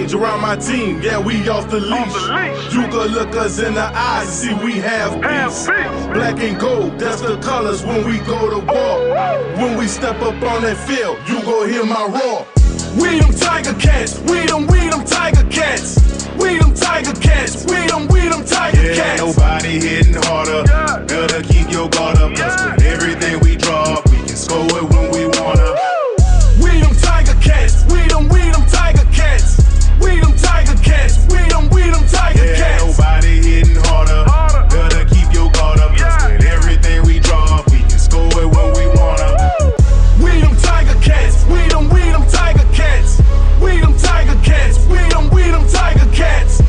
change around my team. Yeah, we off the leash. You could look us in the eyes and see we have peace. Black and gold, that's the colors when we go to war. When we step up on that field, you gon' hear my roar. We them tiger cats, we them tiger cats. We them tiger cats, we them tiger cats. Nobody hitting harder, better keep your guard up. Cause with everything we draw, we can score it when we wanna. We them tiger cats, we them tiger cats. We them tiger cats, we them tiger cats. Nobody hitting harder, better keep your guard up. Cause with everything we draw, we can score it when we wanna. We them tiger cats, we them tiger cats. We them tiger cats, we them tiger cats.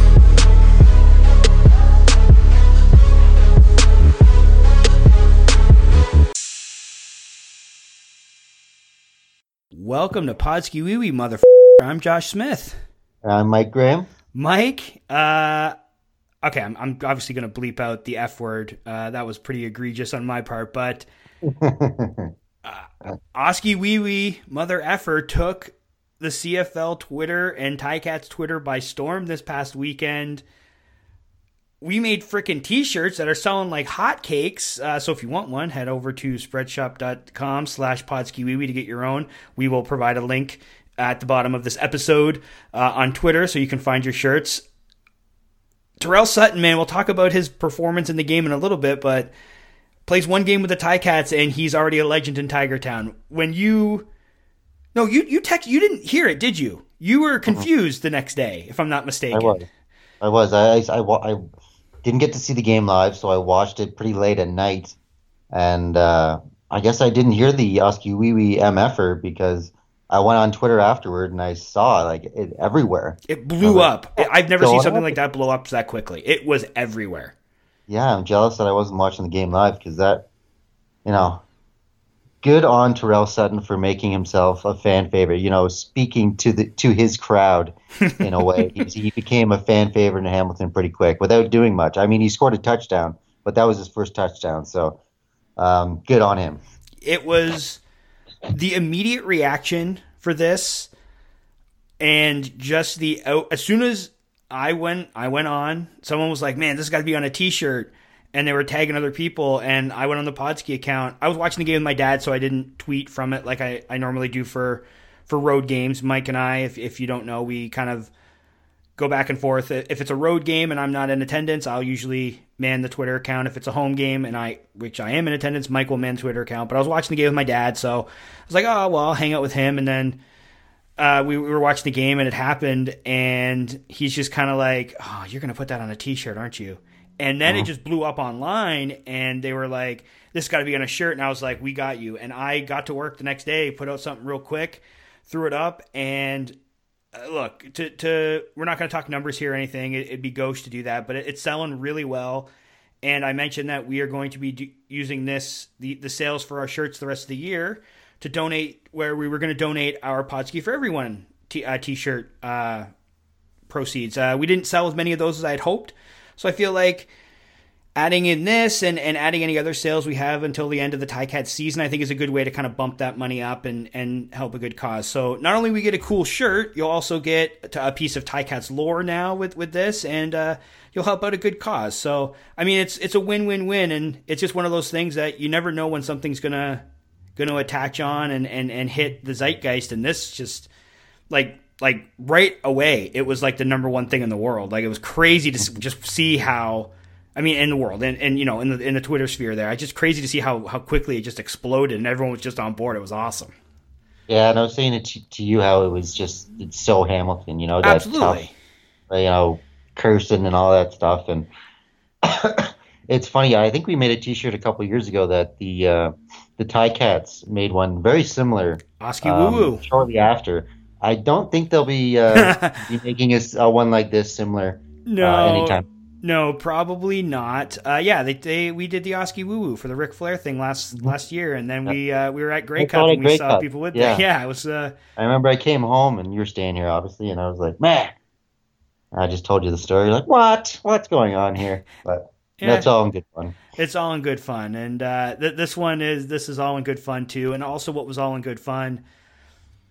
Welcome to Podski Wee Wee, motherfucker. I'm Josh Smith. I'm Mike Graham. Mike, okay, I'm obviously going to bleep out the F word. That was pretty egregious on my part, but Oski Wee Wee, mother effer, took the CFL Twitter and Ticats Twitter by storm this past weekend. We made freaking t-shirts that are selling like hotcakes. So if you want one, head over to spreadshop.com/podskiwiwi to get your own. We will provide a link at the bottom of this episode on Twitter so you can find your shirts. Terrell Sutton, man, we'll talk about his performance in the game in a little bit, but plays one game with the Ticats and he's already a legend in Tigertown. When you didn't hear it, did you? You were confused the next day, if I'm not mistaken. I was. I didn't get to see the game live, so I watched it pretty late at night. And I guess I didn't hear the Oski Wee Wee MFer because I went on Twitter afterward and I saw it everywhere. It blew up. I've never seen something like that blow up that quickly. It was everywhere. Yeah, I'm jealous that I wasn't watching the game live because that, good on Terrell Sutton for making himself a fan favorite. Speaking to his crowd in a way. He became a fan favorite in Hamilton pretty quick without doing much. I mean, he scored a touchdown, but that was his first touchdown. So good on him. It was the immediate reaction for this, and just as soon as I went on, someone was like, "Man, this has got to be on a T-shirt." And they were tagging other people, and I went on the Podski account. I was watching the game with my dad, so I didn't tweet from it like I normally do for road games. Mike and I, if you don't know, we kind of go back and forth. If it's a road game and I'm not in attendance, I'll usually man the Twitter account. If it's a home game, which I am in attendance, Mike will man the Twitter account. But I was watching the game with my dad, so I was like, oh, well, I'll hang out with him. And then we were watching the game, and it happened, and he's just kind of like, oh, you're going to put that on a T-shirt, aren't you? And then it just blew up online, and they were like, this got to be on a shirt. And I was like, we got you. And I got to work the next day, put out something real quick, threw it up. And look, we're not going to talk numbers here or anything. It'd be gauche to do that, but it's selling really well. And I mentioned that we are going to be using the sales for our shirts the rest of the year to donate, where we were going to donate our Podski for Everyone t-shirt proceeds. We didn't sell as many of those as I had hoped. So I feel like adding in this and adding any other sales we have until the end of the Ticats season, I think is a good way to kind of bump that money up and help a good cause. So not only we get a cool shirt, you'll also get a piece of Ticats lore now with this, and you'll help out a good cause. So, I mean, it's a win-win-win, and it's just one of those things that you never know when something's gonna attach on and hit the zeitgeist, and this just like right away, it was like the number one thing in the world. Like, it was crazy to just see how, I mean, in the world and in the Twitter sphere there, it's just crazy to see how quickly it just exploded and everyone was just on board. It was awesome. Yeah, and I was saying it to you how it's so Hamilton, that absolutely tough, cursing and all that stuff. And it's funny, I think we made a T-shirt a couple years ago that the Ticats made one very similar. Oski Woo Woo. Shortly after. I don't think they'll be making one like this similar anytime. No, probably not. We did the Oski Woo Woo for the Ric Flair thing last year, and then we were at Grey Cup and we saw people with that. Yeah, it was. I remember I came home and you were staying here, obviously, and I was like, man. I just told you the story. You're like, what? What's going on here? But that's all in good fun. It's all in good fun, and this is all in good fun too. And also, what was all in good fun.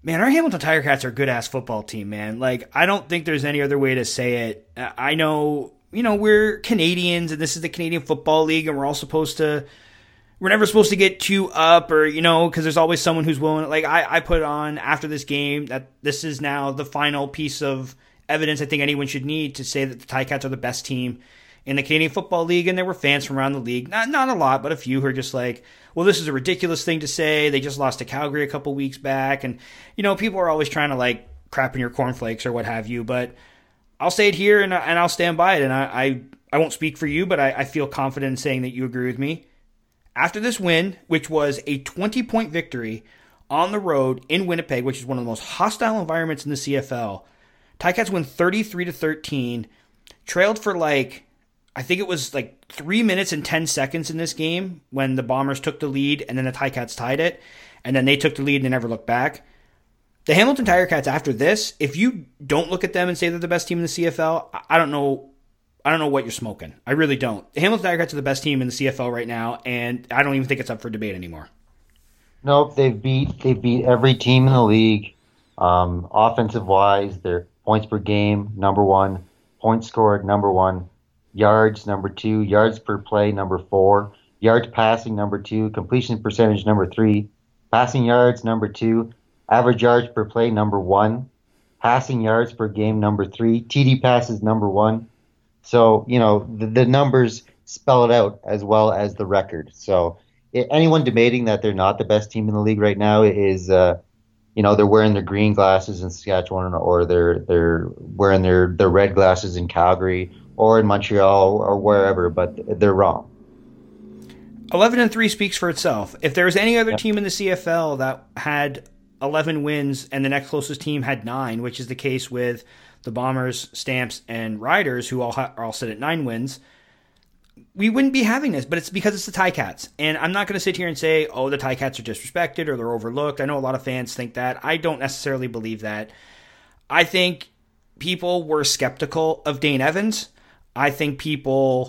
Man, our Hamilton Tiger Cats are a good-ass football team, man. Like, I don't think there's any other way to say it. I know, we're Canadians, and this is the Canadian Football League, and we're never supposed to get too up or, because there's always someone who's willing. Like, I put on after this game that this is now the final piece of evidence I think anyone should need to say that the Ticats are the best team in the Canadian Football League, and there were fans from around the league, not a lot, but a few who are just like, well, this is a ridiculous thing to say. They just lost to Calgary a couple weeks back, and, people are always trying to, like, crap in your cornflakes or what have you, but I'll say it here, and I'll stand by it, and I won't speak for you, but I feel confident in saying that you agree with me. After this win, which was a 20-point victory on the road in Winnipeg, which is one of the most hostile environments in the CFL, Ticats win 33-13, trailed for I think it was 3 minutes and 10 seconds in this game when the Bombers took the lead and then the Ticats tied it, and then they took the lead and they never looked back. The Hamilton Tiger Cats after this, if you don't look at them and say they're the best team in the CFL, I don't know what you're smoking. I really don't. The Hamilton Tiger Cats are the best team in the CFL right now, and I don't even think it's up for debate anymore. Nope, they've beat every team in the league. Offensive wise, their points per game, number one, points scored, number one, yards, number two, yards per play, number four, yards passing, number two, completion percentage, number three, passing yards, number two, average yards per play, number one, passing yards per game, number three, TD passes, number one. So, the numbers spell it out as well as the record. So anyone debating that they're not the best team in the league right now is, they're wearing their green glasses in Saskatchewan, or they're wearing their red glasses in Calgary or in Montreal or wherever, but they're wrong. 11-3 speaks for itself. If there was any other team in the CFL that had 11 wins and the next closest team had 9, which is the case with the Bombers, Stamps, and Riders, who are all set at 9 wins, we wouldn't be having this, but it's because it's the Ticats. And I'm not going to sit here and say, oh, the Ticats are disrespected or they're overlooked. I know a lot of fans think that. I don't necessarily believe that. I think people were skeptical of Dane Evans. I think we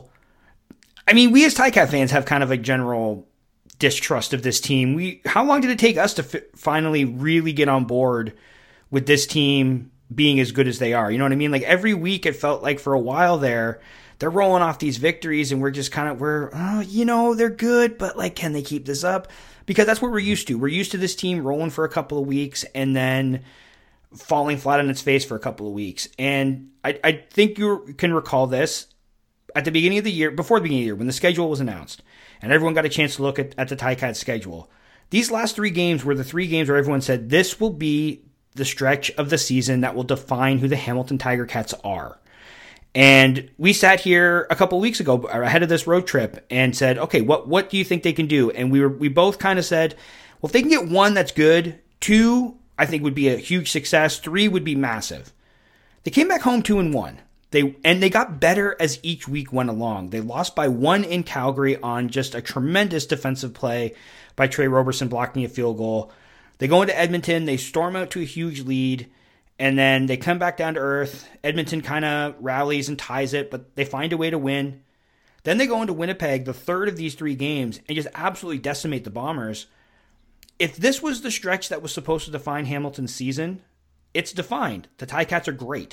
as Ticat fans have kind of a general distrust of this team. How long did it take us to finally really get on board with this team being as good as they are? You know what I mean? Like every week it felt like for a while there, they're rolling off these victories and we're just kind of, they're good, but can they keep this up? Because that's what we're used to. We're used to this team rolling for a couple of weeks and then falling flat on its face for a couple of weeks. And I think you can recall this at the beginning of the year, before the beginning of the year, when the schedule was announced and everyone got a chance to look at the Ticats schedule. These last 3 games were the 3 games where everyone said this will be the stretch of the season that will define who the Hamilton Tiger Cats are. And we sat here a couple of weeks ago ahead of this road trip and said, okay, what do you think they can do? And we both kind of said, well, if they can get 1, that's good. 2, I think would be a huge success. 3 would be massive. They came back home 2-1. They got better as each week went along. They lost by 1 in Calgary on just a tremendous defensive play by Trey Roberson blocking a field goal. They go into Edmonton. They storm out to a huge lead. And then they come back down to earth. Edmonton kind of rallies and ties it, but they find a way to win. Then they go into Winnipeg, the third of these 3 games, and just absolutely decimate the Bombers. If this was the stretch that was supposed to define Hamilton's season, it's defined. The Ticats are great.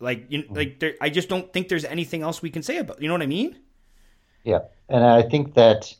I just don't think there's anything else we can say about it. You know what I mean? Yeah, and I think that,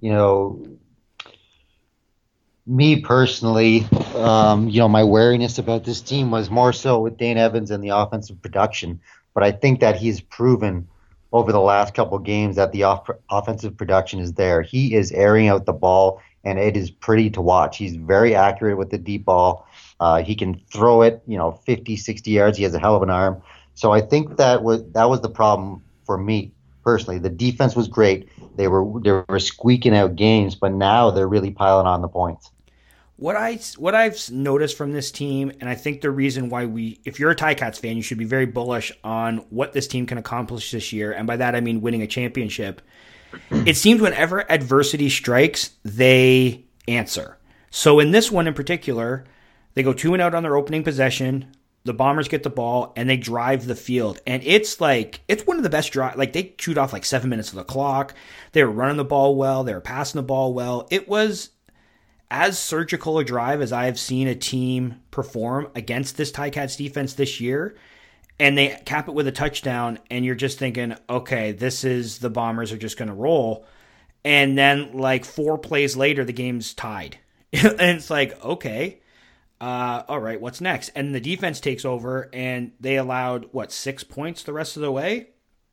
me personally, my wariness about this team was more so with Dane Evans and the offensive production. But I think that he's proven over the last couple games that the offensive production is there. He is airing out the ball, and it is pretty to watch. He's very accurate with the deep ball. He can throw it, 50, 60 yards. He has a hell of an arm. So I think that was the problem for me personally. The defense was great. They were squeaking out games, but now they're really piling on the points. What I've noticed from this team, and I think the reason why if you're a Ticats fan, you should be very bullish on what this team can accomplish this year, and by that I mean winning a championship. It seems whenever adversity strikes, they answer. So in this one in particular, they go 2-out on their opening possession. The Bombers get the ball, and they drive the field. And it's one of the best drives. They chewed off 7 minutes of the clock. They were running the ball well. They were passing the ball well. It was as surgical a drive as I've seen a team perform against this Ticats defense this year, and they cap it with a touchdown, and you're just thinking, okay, this is the Bombers are just going to roll. And then like 4 plays later, the game's tied. And it's like, okay, all right, what's next? And the defense takes over, and they allowed, 6 points the rest of the way?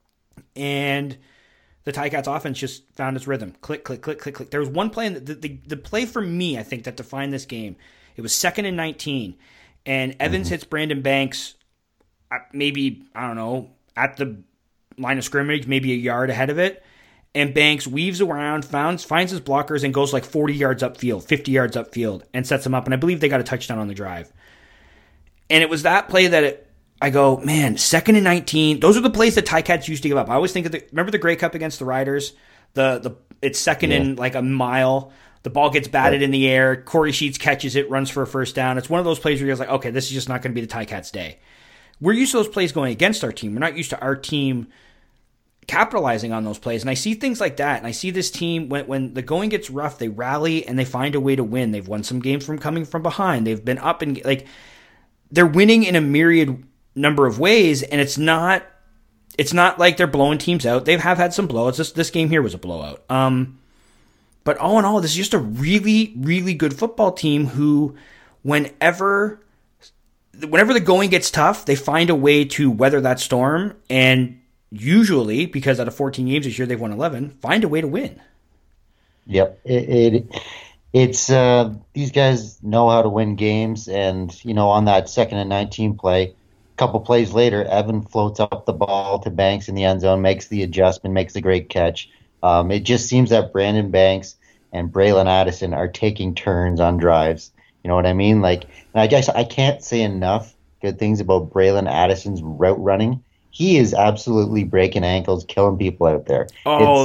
And the Ticats offense just found its rhythm. Click, click, click, click, click. There was one play, the play for me, I think, that defined this game. It was 2nd and 19, and Evans hits Brandon Banks maybe, I don't know, at the line of scrimmage, maybe a yard ahead of it. And Banks weaves around, finds his blockers, and goes like 40 yards upfield, 50 yards upfield, and sets them up. And I believe they got a touchdown on the drive. And it was that play that I go, man, 2nd and 19. Those are the plays that Ticats used to give up. I always think of remember the Grey Cup against the Riders? It's 2nd and like a mile. The ball gets batted in the air. Corey Sheets catches it, runs for a first down. It's one of those plays where you're like, okay, this is just not going to be the Ticats' day. We're used to those plays going against our team. We're not used to our team capitalizing on those plays. And I see things like that. And I see this team, when the going gets rough, they rally and they find a way to win. They've won some games from coming from behind. They've been up and like they're winning in a myriad number of ways. And it's not like they're blowing teams out. They have had some blowouts. This game here was a blowout. But all in all, this is just a really, really good football team who, whenever the going gets tough, they find a way to weather that storm, and usually, because out of 14 games this year they've won 11, find a way to win. Yep, it's these guys know how to win games, and on that 2nd and 19 play, a couple plays later, Evan floats up the ball to Banks in the end zone, makes the adjustment, makes the great catch. It just seems that Brandon Banks and Braylon Addison are taking turns on drives. You know what I mean? Like, and I guess I can't say enough good things about Braylon Addison's route running. He is absolutely breaking ankles, killing people out there. Oh,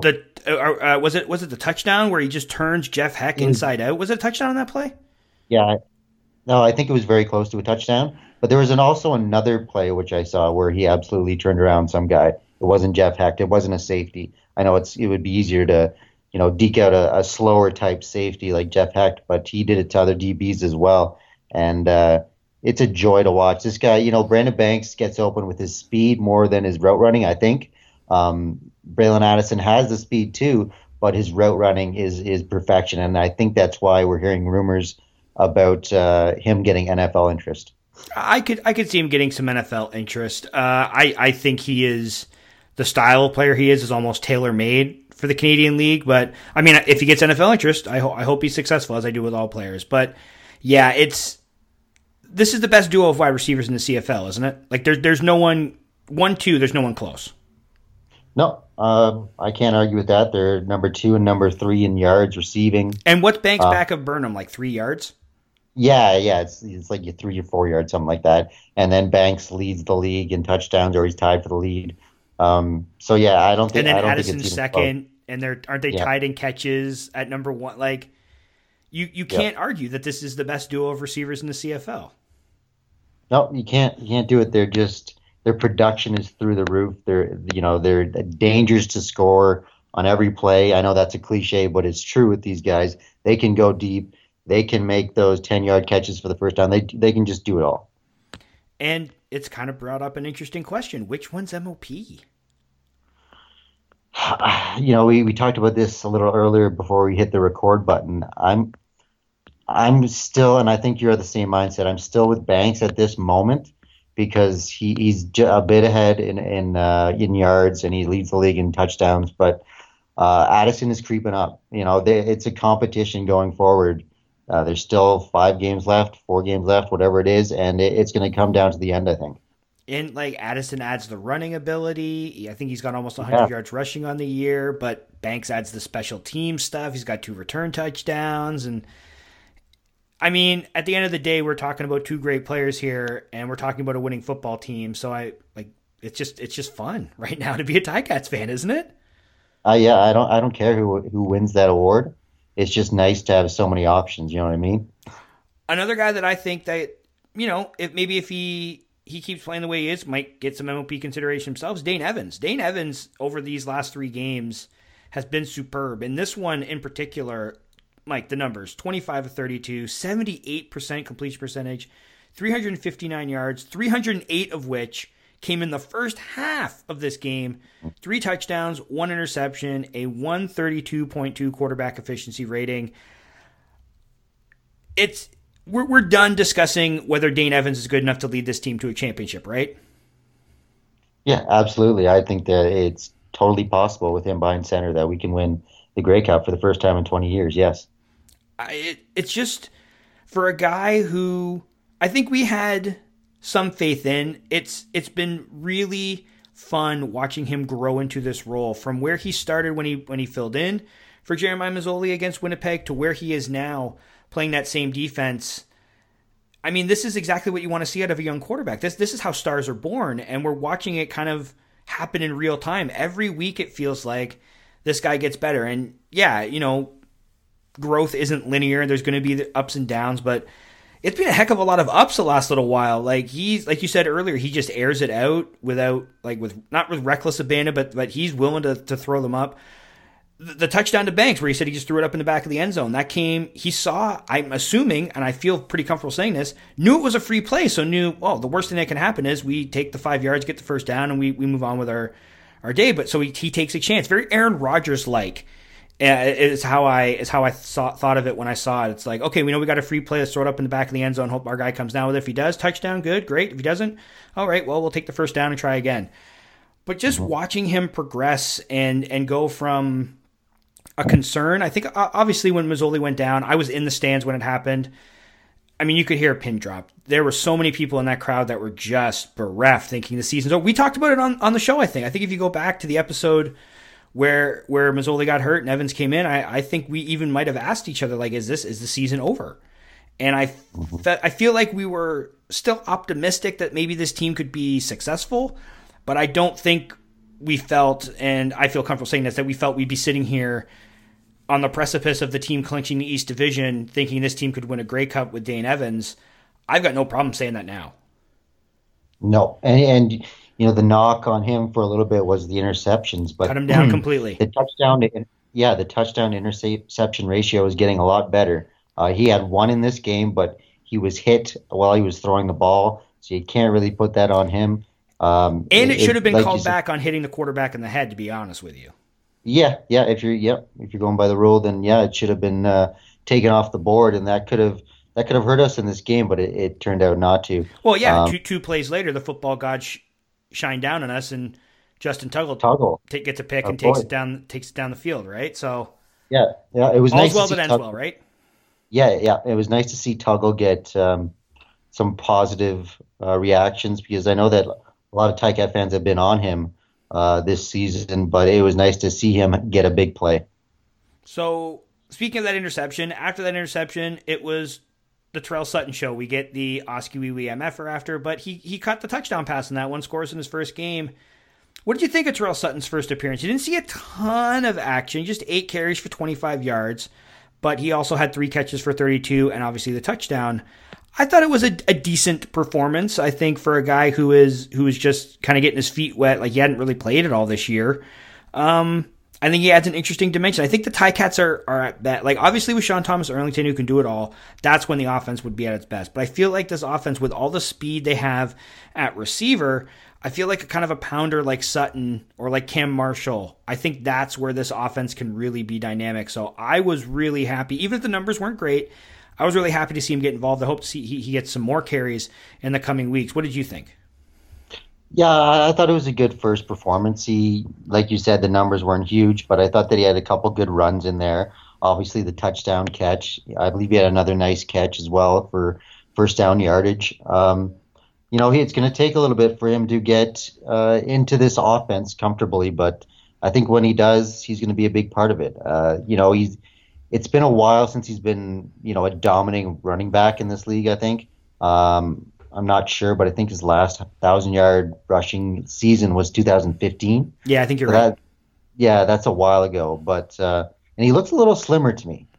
was it the touchdown where he just turns Jeff Heck inside out? Was it a touchdown on that play? Yeah, no, I think it was very close to a touchdown. But there was also another play which I saw where he absolutely turned around some guy. It wasn't Jeff Heck. It wasn't a safety. I know it would be easier to deke out a slower type safety like Jeff Hecht, but he did it to other DBs as well. And it's a joy to watch. This guy, Brandon Banks gets open with his speed more than his route running, I think. Braylon Addison has the speed too, but his route running is perfection. And I think that's why we're hearing rumors about him getting NFL interest. I could see him getting some NFL interest. I think he is the style of player he is almost tailor-made for the Canadian League. But I mean, if he gets NFL interest, I hope he's successful, as I do with all players. But yeah, this is the best duo of wide receivers in the CFL, isn't it? Like there's no one 1-2, there's no one close. No, I can't argue with that. They're number 2 and number 3 in yards receiving. And what's Banks back of Burnham, like 3 yards? Yeah, it's like 3 or 4 yards, something like that. And then Banks leads the league in touchdowns, or he's tied for the lead. So yeah, I don't think. And then I don't Addison's think it's second, and aren't they tied in catches at number 1? Like you can't argue that this is the best duo of receivers in the CFL. No, you can't do it. Their production is through the roof. They're dangers to score on every play. I know that's a cliche, but it's true with these guys. They can go deep. They can make those 10-yard catches for the first down. They can just do it all. And it's kind of brought up an interesting question. Which one's MOP? We talked about this a little earlier before we hit the record button. I'm still, and I think you're the same mindset, I'm still with Banks at this moment because he's a bit ahead in yards, and he leads the league in touchdowns. But Addison is creeping up. It's a competition going forward. There's still 5 games left, 4 games left, whatever it is, and it's going to come down to the end, I think. And like Addison adds the running ability. I think he's got almost 100 yards rushing on the year, but Banks adds the special team stuff. He's got 2 return touchdowns. And I mean, at the end of the day, we're talking about 2 great players here, and we're talking about a winning football team. So it's just fun right now to be a Ticats fan, isn't it? Yeah, I don't care who wins that award. It's just nice to have so many options. You know what I mean? Another guy that I think that, if he keeps playing the way he is, might get some MOP consideration himself, is Dane Evans. Dane Evans, over these last 3 games, has been superb. And this one in particular, Mike, the numbers: 25 of 32, 78% completion percentage, 359 yards, 308 of which came in the first half of this game. 3 touchdowns, 1 interception, a 132.2 quarterback efficiency rating. We're done discussing whether Dane Evans is good enough to lead this team to a championship, right? Yeah, absolutely. I think that it's totally possible with him behind center that we can win the Grey Cup for the first time in 20 years. Yes. It's just, for a guy who I think we had some faith in, it's been really fun watching him grow into this role from where he started when he filled in for Jeremiah Masoli against Winnipeg to where he is now playing that same defense. I mean, this is exactly what you want to see out of a young quarterback. This is how stars are born, and we're watching it kind of happen in real time. Every week it feels like this guy gets better. And yeah, growth isn't linear. There's going to be the ups and downs, but it's been a heck of a lot of ups the last little while. Like like you said earlier, he just airs it out without, not with reckless abandon, but he's willing to throw them up. The touchdown to Banks, where he said he just threw it up in the back of the end zone, that came, he saw, I'm assuming, and I feel pretty comfortable saying this, knew it was a free play, so knew, the worst thing that can happen is we take the 5 yards, get the first down, and we move on with our day. But so he takes a chance. Very Aaron Rodgers-like is how I thought of it when I saw it. It's like, okay, we know we got a free play, let's throw it up in the back of the end zone, hope our guy comes down with it. If he does, touchdown, good, great. If he doesn't, all right, well, we'll take the first down and try again. But just watching him progress and go from a concern. I think obviously when Masoli went down, I was in the stands when it happened. I mean, you could hear a pin drop. There were so many people in that crowd that were just bereft, thinking the season's over. We talked about it on the show, I think. I think if you go back to the episode where Masoli got hurt and Evans came in, I think we even might have asked each other, like, is the season over? And I feel like we were still optimistic that maybe this team could be successful, but I don't think we felt, and I feel comfortable saying this, that we felt we'd be sitting here on the precipice of the team clinching the East Division, thinking this team could win a Grey Cup with Dane Evans. I've got no problem saying that now. No, and the knock on him for a little bit was the interceptions, but cut him down completely. The touchdown to interception ratio is getting a lot better. He had 1 in this game, but he was hit while he was throwing the ball, so you can't really put that on him. And it should have been called back on hitting the quarterback in the head, to be honest with you. Yeah. If you're going by the rule, then it should have been taken off the board, and that could have hurt us in this game, but it turned out not to. Well, yeah, two plays later, the football gods shined down on us, and Justin Tuggle gets a pick and takes it down the field, right? So yeah, it was nice. All's well that ends well, right? Yeah, it was nice to see Tuggle get some positive reactions, because I know that a lot of Ticat fans have been on him this season, but it was nice to see him get a big play. So, speaking of that interception, after that interception, it was the Terrell Sutton show. We get the Oski Wee Wee MFer after, but he caught the touchdown pass in that one, scores in his first game. What did you think of Terrell Sutton's first appearance? You didn't see a ton of action, just 8 carries for 25 yards, but he also had 3 catches for 32, and obviously the touchdown. I thought it was a decent performance, I think, for a guy who was just kind of getting his feet wet, like he hadn't really played at all this year. I think he adds an interesting dimension. I think the Ticats are at that. Like, obviously with Sean Thomas Erlington, who can do it all, that's when the offense would be at its best. But I feel like this offense, with all the speed they have at receiver, I feel like a kind of a pounder like Sutton or like Cam Marshall. I think that's where this offense can really be dynamic. So I was really happy, even if the numbers weren't great. I was really happy to see him get involved. I hope to see he gets some more carries in the coming weeks. What did you think? Yeah, I thought it was a good first performance. He, like you said, the numbers weren't huge, but I thought that he had a couple good runs in there. Obviously, the touchdown catch. I believe he had another nice catch as well for first down yardage. It's going to take a little bit for him to get into this offense comfortably, but I think when he does, he's going to be a big part of it. It's been a while since he's been, a dominating running back in this league, I think. I'm not sure, but I think his last 1,000-yard rushing season was 2015. Yeah, I think you're right. That's a while ago. But and he looks a little slimmer to me.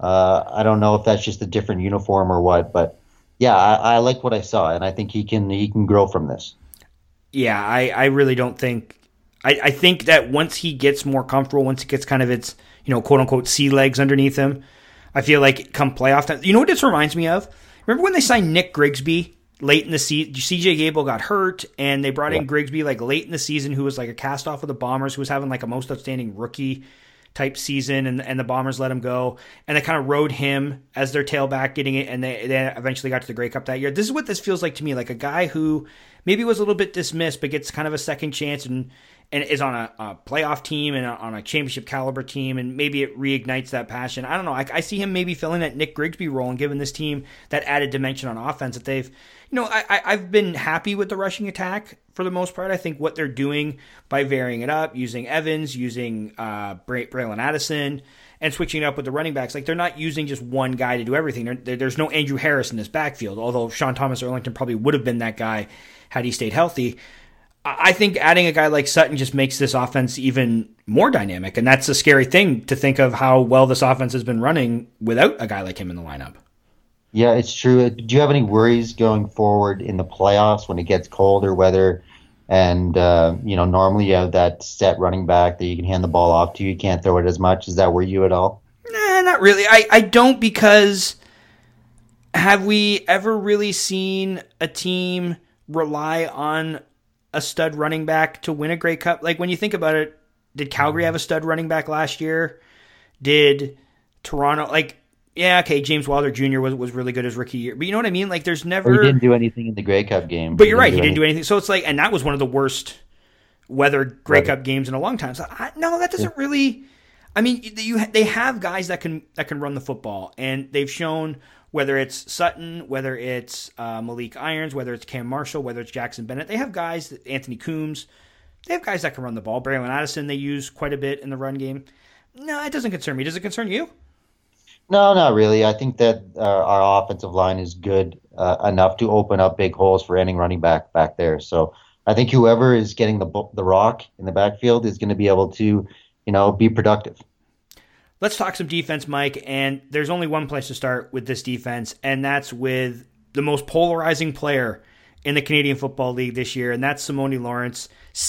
I don't know if that's just a different uniform or what, but yeah, I like what I saw, and I think he can grow from this. Yeah, I really don't think – I think that once he gets more comfortable, once he gets kind of its – quote-unquote sea legs underneath him, I feel like come playoff time, you know what this reminds me of? Remember when they signed Nick Grigsby late in the season? CJ Gable got hurt, and they brought in Grigsby like late in the season, who was like a cast off of the Bombers, who was having like a most outstanding rookie type season, and the Bombers let him go, and they kind of rode him as their tailback, getting it, and they eventually got to the Grey Cup that year. This is what this feels like to me, like a guy who maybe was a little bit dismissed, but gets kind of a second chance and is on a playoff team and on a championship caliber team, and maybe it reignites that passion. I don't know. I see him maybe filling that Nick Grigsby role and giving this team that added dimension on offense that they've, I've been happy with the rushing attack for the most part. I think what they're doing by varying it up, using Evans, using Braylon Addison, and switching it up with the running backs, like they're not using just one guy to do everything. There's no Andrew Harris in this backfield, although Sean Thomas Erlington probably would have been that guy had he stayed healthy. I think adding a guy like Sutton just makes this offense even more dynamic, and that's a scary thing to think of how well this offense has been running without a guy like him in the lineup. Yeah, it's true. Do you have any worries going forward in the playoffs when it gets colder weather? And, normally you have that set running back that you can hand the ball off to. You can't throw it as much. Does that worry you at all? Nah, not really. I don't, because have we ever really seen a team rely on a stud running back to win a Grey Cup? Like, when you think about it, did Calgary have a stud running back last year? Did Toronto? James Wilder Jr. was really good his rookie year. But you know what I mean? Like, there's never... He didn't do anything in the Grey Cup game. But you're right, he didn't do anything. So it's like, and that was one of the worst weather Grey Cup games in a long time. So no, that doesn't really... I mean, they have guys that can run the football, and they've shown, whether it's Sutton, whether it's Malik Irons, whether it's Cam Marshall, whether it's Jackson Bennett, they have guys, Anthony Coombs, they have guys that can run the ball. Braylon Addison they use quite a bit in the run game. No, it doesn't concern me. Does it concern you? No, not really. I think that our offensive line is good enough to open up big holes for any running back there. So I think whoever is getting the rock in the backfield is going to be able to, be productive. Let's talk some defense, Mike, and there's only one place to start with this defense, and that's with the most polarizing player in the Canadian Football League this year, and that's Simoni Lawrence.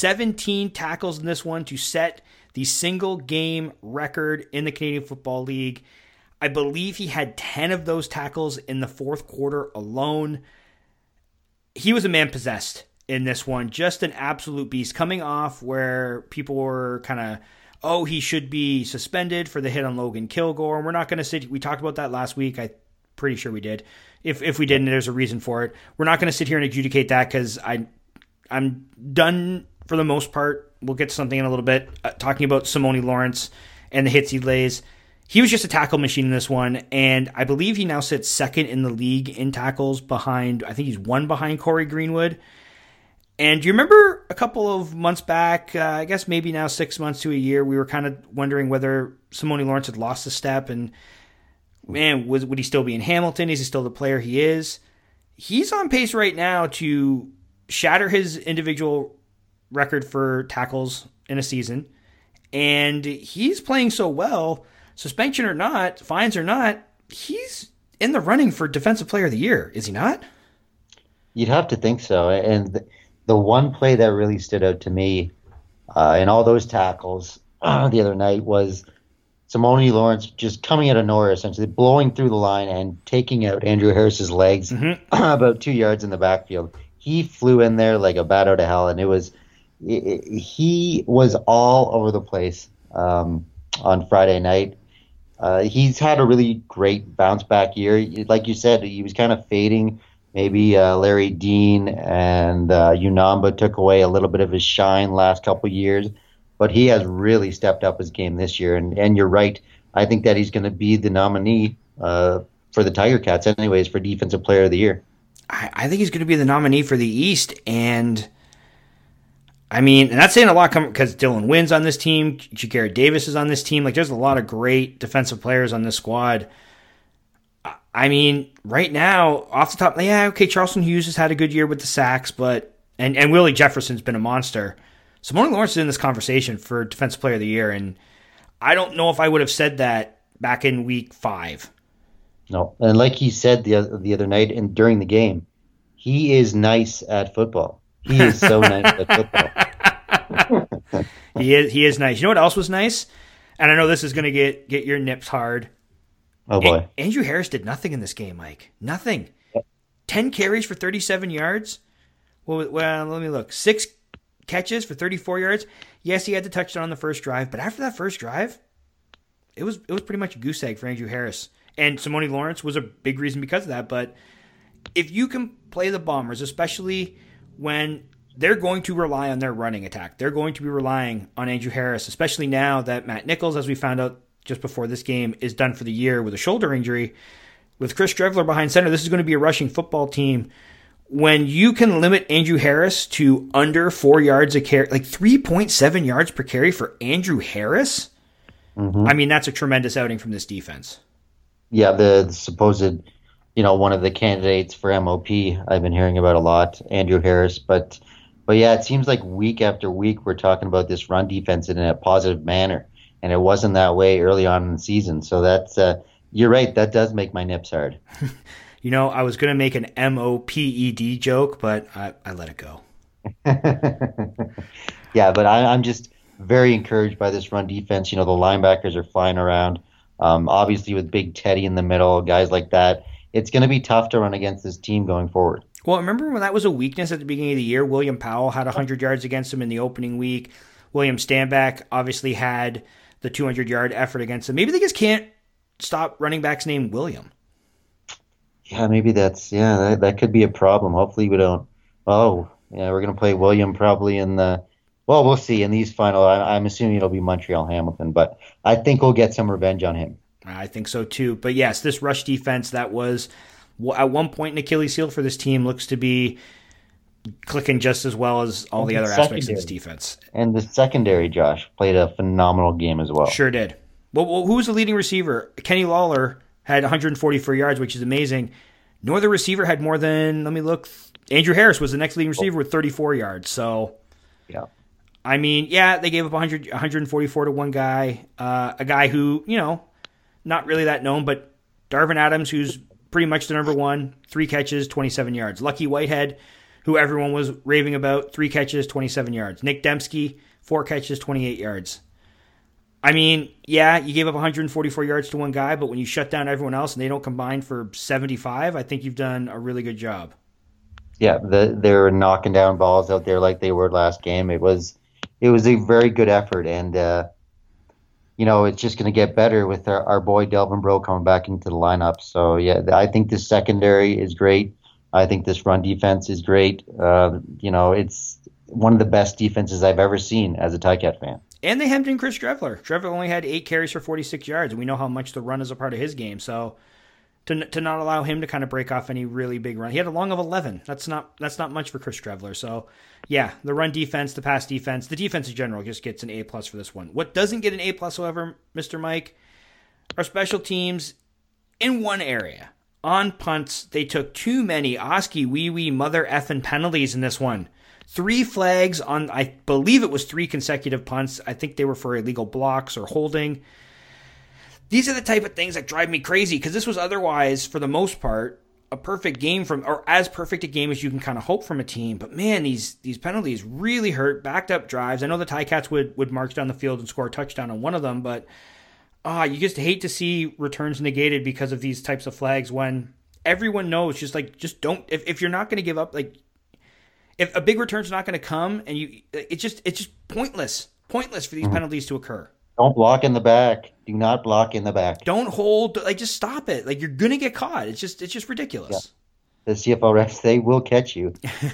17 tackles in this one to set the single-game record in the Canadian Football League. I believe he had 10 of those tackles in the fourth quarter alone. He was a man possessed in this one, just an absolute beast, coming off where people were kind of, he should be suspended for the hit on Logan Kilgore. And we're not going to sit. We talked about that last week. I'm pretty sure we did. If we didn't, there's a reason for it. We're not going to sit here and adjudicate that, because I'm done for the most part. We'll get to something in a little bit, talking about Simoni Lawrence and the hits he lays. He was just a tackle machine in this one, and I believe he now sits second in the league in tackles behind, I think he's one behind Corey Greenwood. And do you remember a couple of months back, I guess maybe now 6 months to a year, we were kind of wondering whether Simoni Lawrence had lost a step, and man, would he still be in Hamilton? Is he still the player he is? He's on pace right now to shatter his individual record for tackles in a season, and he's playing so well, suspension or not, fines or not, he's in the running for Defensive Player of the Year, is he not? You'd have to think so. And the one play that really stood out to me in all those tackles the other night was Simoni Lawrence just coming out of nowhere, essentially blowing through the line and taking out Andrew Harris's legs about 2 yards in the backfield. He flew in there like a bat out of hell, and he was all over the place on Friday night. He's had a really great bounce back year. Like you said, he was kind of fading. Maybe Larry Dean and Unamba took away a little bit of his shine last couple of years, but he has really stepped up his game this year. And you're right. I think that he's going to be the nominee for the Tiger Cats anyways for Defensive Player of the Year. I think he's going to be the nominee for the East. And I mean, and that's saying a lot because Dylan Wynn's on this team. Ja'Gared Davis is on this team. Like, there's a lot of great defensive players on this squad. I mean, right now, off the top, Charleston Hughes has had a good year with the sacks, but and Willie Jefferson's been a monster. Simoni Lawrence is in this conversation for Defensive Player of the Year, and I don't know if I would have said that back in week 5. No, and like he said the other night and during the game, he is nice at football. He is so nice at football. He is nice. You know what else was nice? And I know this is going to get your nips hard. Oh boy. Andrew Harris did nothing in this game, Mike. Nothing. 10 carries for 37 yards. Well, let me look. 6 catches for 34 yards. Yes, he had the touchdown on the first drive, but after that first drive, it was pretty much a goose egg for Andrew Harris. And Simone Lawrence was a big reason because of that. But if you can play the Bombers, especially when they're going to rely on their running attack, they're going to be relying on Andrew Harris, especially now that Matt Nichols, as we found out just before this game, is done for the year with a shoulder injury. With Chris Streveler behind center, this is going to be a rushing football team. When you can limit Andrew Harris to under 4 yards a carry, like 3.7 yards per carry for Andrew Harris, I mean, that's a tremendous outing from this defense. Yeah, the supposed, one of the candidates for MOP I've been hearing about a lot, Andrew Harris. But yeah, it seems like week after week we're talking about this run defense in a positive manner. And it wasn't that way early on in the season. So that's you're right. That does make my nips hard. I was going to make an MOPED joke, but I let it go. Yeah, but I'm just very encouraged by this run defense. The linebackers are flying around. Obviously, with Big Teddy in the middle, guys like that, it's going to be tough to run against this team going forward. Well, remember when that was a weakness at the beginning of the year? William Powell had 100 yards against him in the opening week. William Stanback obviously had the 200-yard effort against him. Maybe they just can't stop running backs named William. Yeah, maybe that could be a problem. Hopefully we don't. Oh, yeah, we're going to play William probably in the. Well, we'll see in these final. I'm assuming it'll be Montreal Hamilton, but I think we'll get some revenge on him. I think so too. But yes, this rush defense that was at one point an Achilles heel for this team looks to be clicking just as well as all the other aspects of this defense. And the secondary, Josh, played a phenomenal game as well. Sure did. Well, who was the leading receiver? Kenny Lawler had 144 yards, which is amazing. No other receiver had more than, let me look, Andrew Harris was the next leading receiver with 34 yards. So, yeah. I mean, yeah, they gave up 144 to one guy, a guy who, not really that known, but Darvin Adams, who's pretty much the number one, 3 catches, 27 yards. Lucky Whitehead, who everyone was raving about, 3 catches, 27 yards. Nick Dembski, 4 catches, 28 yards. I mean, yeah, you gave up 144 yards to one guy, but when you shut down everyone else and they don't combine for 75, I think you've done a really good job. Yeah, they're knocking down balls out there like they were last game. It was a very good effort, and it's just going to get better with our boy Delvin Breaux coming back into the lineup. So yeah, I think this secondary is great. I think this run defense is great. It's one of the best defenses I've ever seen as a Ticat fan. And they hemmed in Chris Streveler. Streveler only had 8 carries for 46 yards, and we know how much the run is a part of his game. So to not allow him to kind of break off any really big run, he had a long of 11. That's not much for Chris Streveler. So yeah, the run defense, the pass defense, the defense in general just gets an A+ for this one. What doesn't get an A+, however, Mr. Mike, are special teams in one area. On punts, they took too many Oski wee wee mother effing penalties in this one. 3 flags on, I believe it was 3 consecutive punts. I think they were for illegal blocks or holding. These are the type of things that drive me crazy because this was otherwise, for the most part, a perfect game or as perfect a game as you can kind of hope from a team. But man, these penalties really hurt. Backed up drives. I know the Ticats would march down the field and score a touchdown on one of them, but you just hate to see returns negated because of these types of flags when everyone knows just don't, if you're not going to give up, like if a big return's not going to come and it's just pointless for these penalties to occur. Don't block in the back. Do not block in the back. Don't hold, just stop it. You're going to get caught. It's just ridiculous. Yeah. The CFL refs, they will catch you.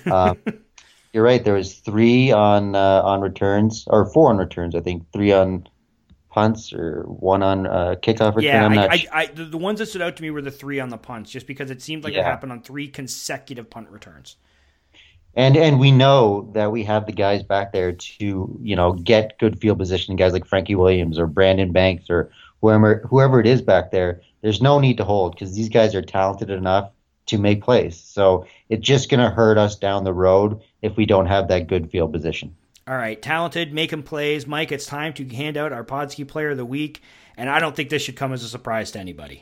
You're right. There was 3 on returns, or 4 on returns, I think. 3 on punts or 1 on kickoff return. Yeah, the ones that stood out to me were the 3 on the punts, just because it seemed like it happened on 3 consecutive punt returns. And we know that we have the guys back there to, get good field position, guys like Frankie Williams or Brandon Banks or whoever it is back there. There's no need to hold because these guys are talented enough to make plays. So it's just going to hurt us down the road if we don't have that good field position. All right, talented, making plays. Mike, it's time to hand out our Podski Player of the Week, and I don't think this should come as a surprise to anybody.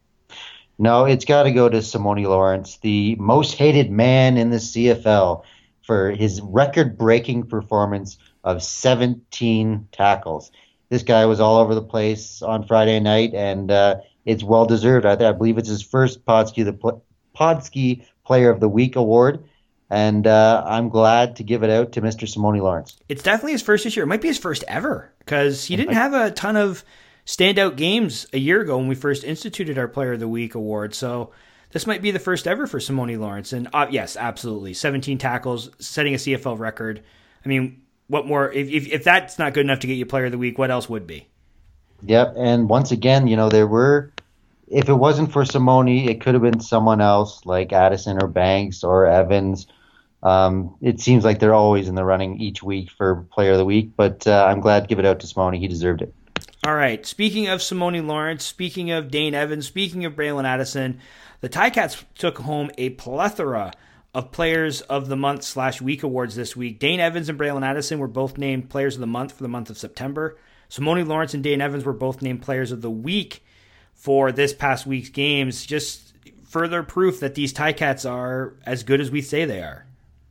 No, it's got to go to Simone Lawrence, the most hated man in the CFL, for his record-breaking performance of 17 tackles. This guy was all over the place on Friday night, and it's well deserved. I believe it's his first Podski Player of the Week award, and I'm glad to give it out to Mr. Simone Lawrence. It's definitely his first this year. It might be his first ever because he didn't have a ton of standout games a year ago when we first instituted our Player of the Week award. So this might be the first ever for Simone Lawrence. And yes, absolutely. 17 tackles, setting a CFL record. I mean, what more? If that's not good enough to get you Player of the Week, what else would be? Yep. And once again, if it wasn't for Simone, it could have been someone else like Addison or Banks or Evans. It seems like they're always in the running each week for Player of the Week, but I'm glad to give it out to Simone. He deserved it. All right. Speaking of Simone Lawrence, speaking of Dane Evans, speaking of Braylon Addison, the Ticats took home a plethora of Players of the Month/Week awards this week. Dane Evans and Braylon Addison were both named Players of the Month for the month of September. Simone Lawrence and Dane Evans were both named Players of the Week for this past week's games. Just further proof that these Ticats are as good as we say they are.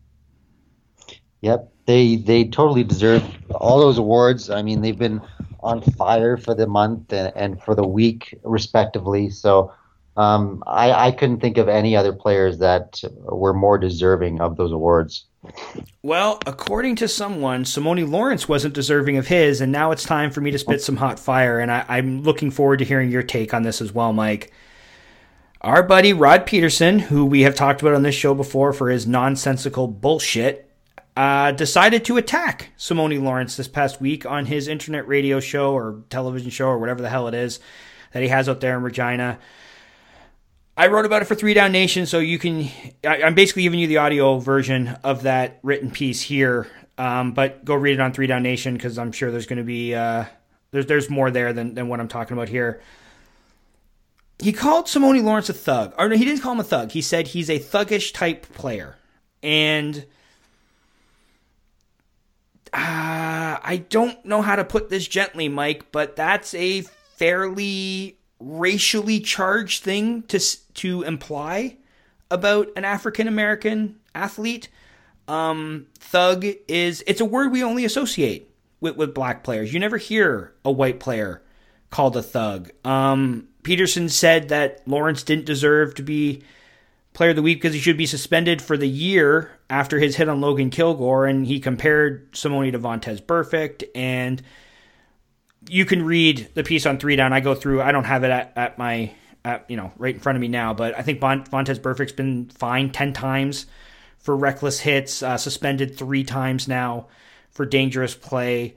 Yep, they totally deserve all those awards. I mean, they've been on fire for the month and for the week, respectively. So I couldn't think of any other players that were more deserving of those awards. Well, according to someone, Simone Lawrence wasn't deserving of his, and now it's time for me to spit some hot fire, and I'm looking forward to hearing your take on this as well, Mike. Our buddy Rod Peterson, who we have talked about on this show before for his nonsensical bullshit, decided to attack Simone Lawrence this past week on his internet radio show or television show or whatever the hell it is that he has out there in Regina. I wrote about it for 3 Down Nation, so I'm basically giving you the audio version of that written piece here, but go read it on 3 Down Nation because I'm sure there's going to be there's more there than what I'm talking about here. He called Simone Lawrence a thug. Or no, he didn't call him a thug. He said he's a thuggish type player. And I don't know how to put this gently, Mike, but that's a fairly racially charged thing to imply about an African American athlete. Thug it's a word we only associate with black players. You never hear a white player called a thug. Peterson said that Lawrence didn't deserve to be Player of the Week because he should be suspended for the year after his hit on Logan Kilgore, and he compared Simone to Vontaze Burfict, and you can read the piece on 3 Down. I go through, I don't have it at my right in front of me now, but I think Vontaze Burfict's been fined 10 times for reckless hits, suspended 3 times now for dangerous play.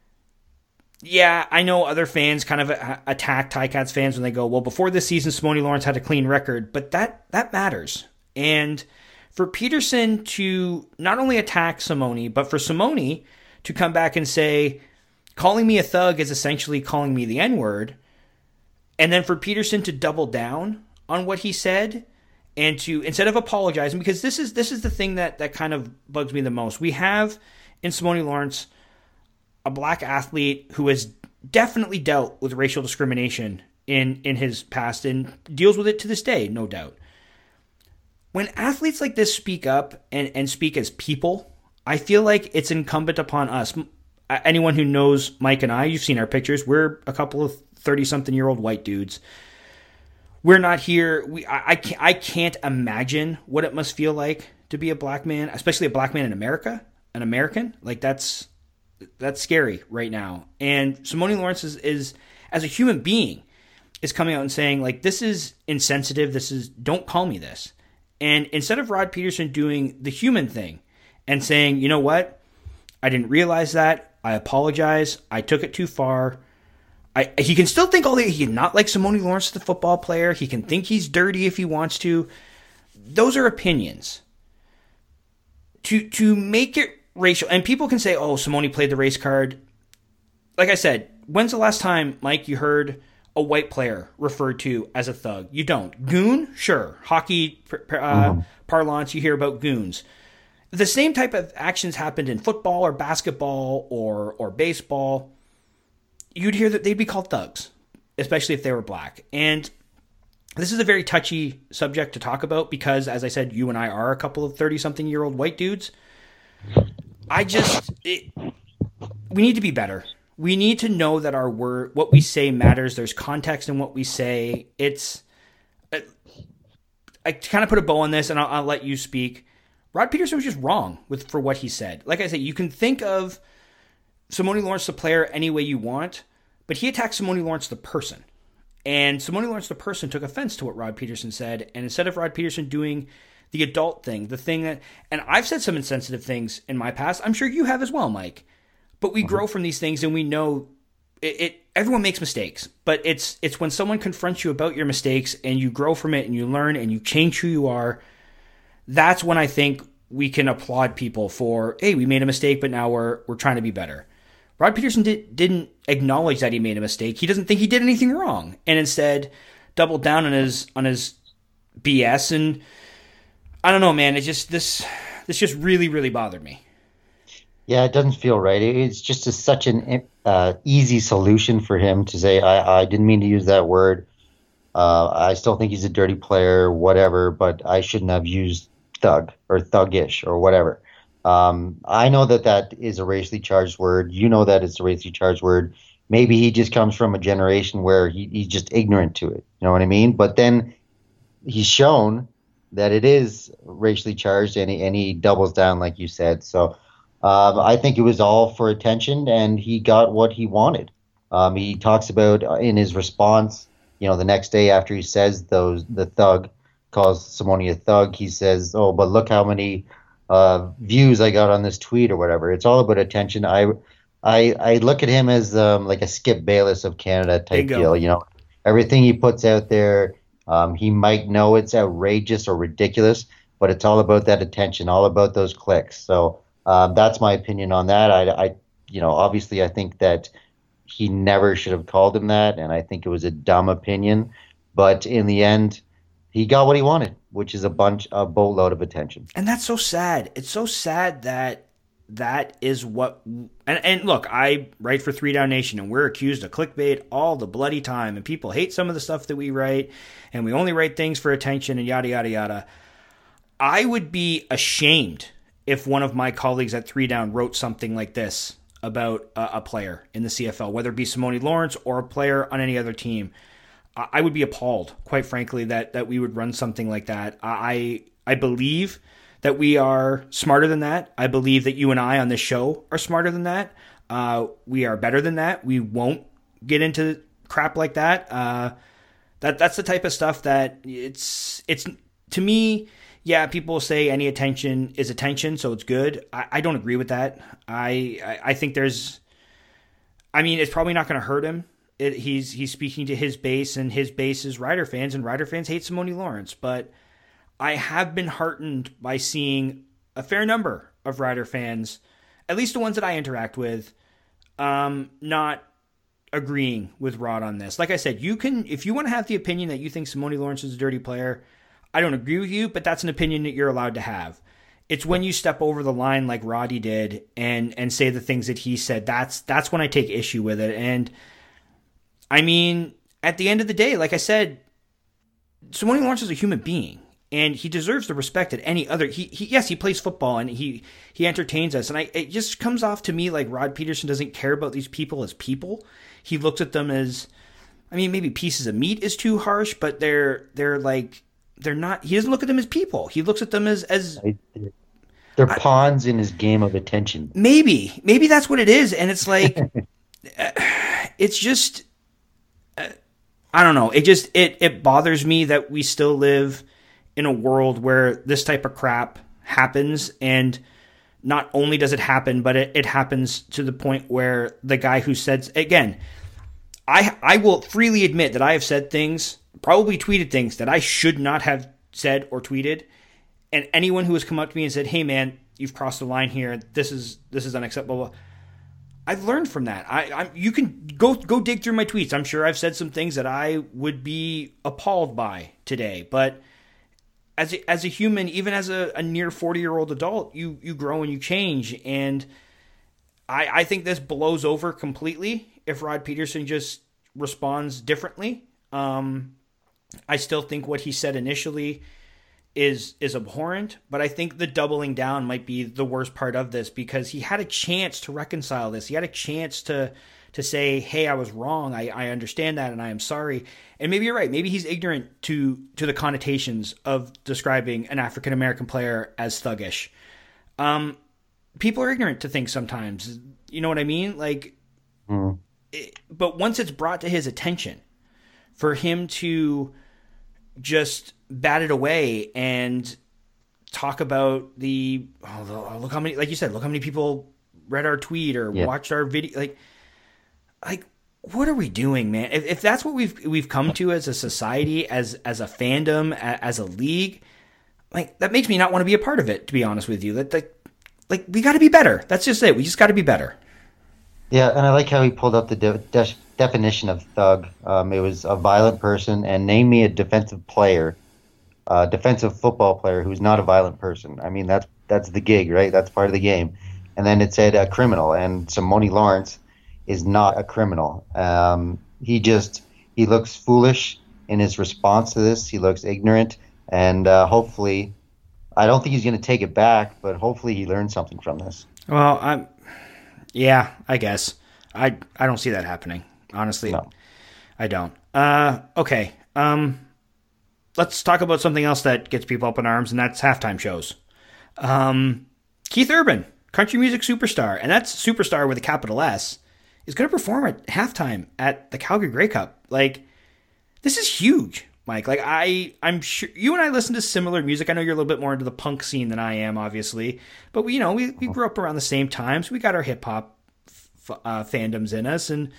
Yeah, I know other fans kind of attack Ticats fans when they go, well, before this season, Simone Lawrence had a clean record, but that matters. And for Peterson to not only attack Simone, but for Simone to come back and say, calling me a thug is essentially calling me the N-word, and then for Peterson to double down on what he said and to, instead of apologizing, because this is the thing that kind of bugs me the most. We have in Simone Lawrence a black athlete who has definitely dealt with racial discrimination in his past and deals with it to this day, no doubt. When athletes like this speak up and speak as people, I feel like it's incumbent upon us. Anyone who knows Mike and I, you've seen our pictures. We're a couple of 30-something-year-old white dudes. We're not here. I can't imagine what it must feel like to be a black man, especially a black man in America, an American. Like that's scary right now. And Simone Lawrence is as a human being, is coming out and saying, like, this is insensitive. Don't call me this. And instead of Rod Peterson doing the human thing and saying, you know what? I didn't realize that. I apologize. I took it too far. He can still think he can not like Simone Lawrence, the football player. He can think he's dirty if he wants to. Those are opinions. To make it racial, and people can say, oh, Simone played the race card. Like I said, when's the last time, Mike, you heard a white player referred to as a thug? You don't. Goon? Sure. Hockey parlance, you hear about goons. The same type of actions happened in football or basketball or baseball. You'd hear that they'd be called thugs, especially if they were black. And this is a very touchy subject to talk about because, as I said, you and I are a couple of 30-something-year-old white dudes. We need to be better. we need to know that what we say matters. There's context in what we say. I kind of put a bow on this, and I'll let you speak. Rod Peterson was just wrong for what he said. Like I said, you can think of Simone Lawrence the player any way you want, but he attacked Simone Lawrence the person. And Simone Lawrence the person took offense to what Rod Peterson said, and instead of Rod Peterson doing the adult thing, the thing that, and I've said some insensitive things in my past, I'm sure you have as well, Mike, but we grow from these things, and we know everyone makes mistakes, but it's when someone confronts you about your mistakes and you grow from it and you learn and you change who you are, that's when I think we can applaud people for, hey, we made a mistake, but now we're trying to be better. Rod Peterson didn't acknowledge that he made a mistake. He doesn't think he did anything wrong, and instead doubled down on his BS. And I don't know, man. It just this just really, really bothered me. Yeah, it doesn't feel right. It's just such an easy solution for him to say, I didn't mean to use that word. I still think he's a dirty player, whatever, but I shouldn't have used thug or thuggish or whatever. I know that is a racially charged word. You know that it's a racially charged word. Maybe he just comes from a generation where he's just ignorant to it. You know what I mean? But then he's shown that it is racially charged, and he doubles down, like you said. So I think it was all for attention, and he got what he wanted. He talks about in his response, the next day after he says the thug calls Simone a thug, he says, "Oh, but look how many views I got on this tweet," or whatever. It's all about attention. I look at him as like a Skip Bayless of Canada type deal. Everything he puts out there, he might know it's outrageous or ridiculous, but it's all about that attention, all about those clicks. So that's my opinion on that. Obviously I think that he never should have called him that, and I think it was a dumb opinion. But in the end, he got what he wanted, which is a boatload of attention. And that's so sad. It's so sad that is what. And look, I write for 3 Down Nation, and we're accused of clickbait all the bloody time, and people hate some of the stuff that we write, and we only write things for attention and yada yada yada. I would be ashamed if one of my colleagues at 3 Down wrote something like this about a player in the CFL, whether it be Simone Lawrence or a player on any other team. I would be appalled, quite frankly, that we would run something like that. I believe that we are smarter than that. I believe that you and I on this show are smarter than that. We are better than that. We won't get into crap like that. That's the type of stuff that it's to me. Yeah, people say any attention is attention, so it's good. I don't agree with that. I think it's probably not going to hurt him. He's speaking to his base, and his base is Rider fans, and Rider fans hate Simone Lawrence. But I have been heartened by seeing a fair number of Rider fans, at least the ones that I interact with, not agreeing with Rod on this. Like I said, if you want to have the opinion that you think Simone Lawrence is a dirty player, I don't agree with you, but that's an opinion that you're allowed to have. It's when you step over the line like Roddy did and say the things that he said, that's when I take issue with it. And I mean, at the end of the day, like I said, Simone Lawrence is a human being, and he deserves the respect that any other. Yes, he plays football and he entertains us, and it just comes off to me like Rod Peterson doesn't care about these people as people. He looks at them as, maybe pieces of meat is too harsh, but they're not. He doesn't look at them as people. He looks at them as they're pawns in his game of attention. Maybe that's what it is, and it's like it's just. I don't know. It bothers me that we still live in a world where this type of crap happens, and not only does it happen, but it happens to the point where the guy who said, again, I will freely admit that I have said things, probably tweeted things that I should not have said or tweeted, and anyone who has come up to me and said, "Hey man, you've crossed the line here. This is unacceptable." I've learned from that. You can go dig through my tweets. I'm sure I've said some things that I would be appalled by today. But as a human, even as a near 40-year-old adult, you grow and you change. And I think this blows over completely if Rod Peterson just responds differently. I still think what he said initially is abhorrent, but I think the doubling down might be the worst part of this, because he had a chance to reconcile this. He had a chance to say, hey, I was wrong. I understand that, and I am sorry. And maybe you're right. Maybe he's ignorant to the connotations of describing an African American player as thuggish. People are ignorant to things sometimes. You know what I mean? Like, but once it's brought to his attention, for him to just bat it away and talk about look how many, like you said, look how many people read our tweet or watched our video. Like, what are we doing, man? If that's what we've come to as a society, as a fandom, as a league, like, that makes me not want to be a part of it, to be honest with you. Like, we got to be better. That's just it. We just got to be better. Yeah, and I like how he pulled up the definition of thug. It was a violent person, and name me a defensive player, defensive football player who's not a violent person. I mean, that's the gig, right? That's part of the game. And then it said a criminal, and Simone Lawrence is not a criminal. He looks foolish in his response to this. He looks ignorant, and hopefully, I don't think he's going to take it back, but hopefully he learned something from this. Well, yeah, I guess. I don't see that happening, honestly. No. I don't. Okay. Let's talk about something else that gets people up in arms, and that's halftime shows. Keith Urban, country music superstar, and that's superstar with a capital S, is going to perform at halftime at the Calgary Grey Cup. Like, this is huge, Mike. Like, I'm sure you and I listen to similar music. I know you're a little bit more into the punk scene than I am, obviously, but we grew up around the same time, so we got our hip hop fandoms in us. And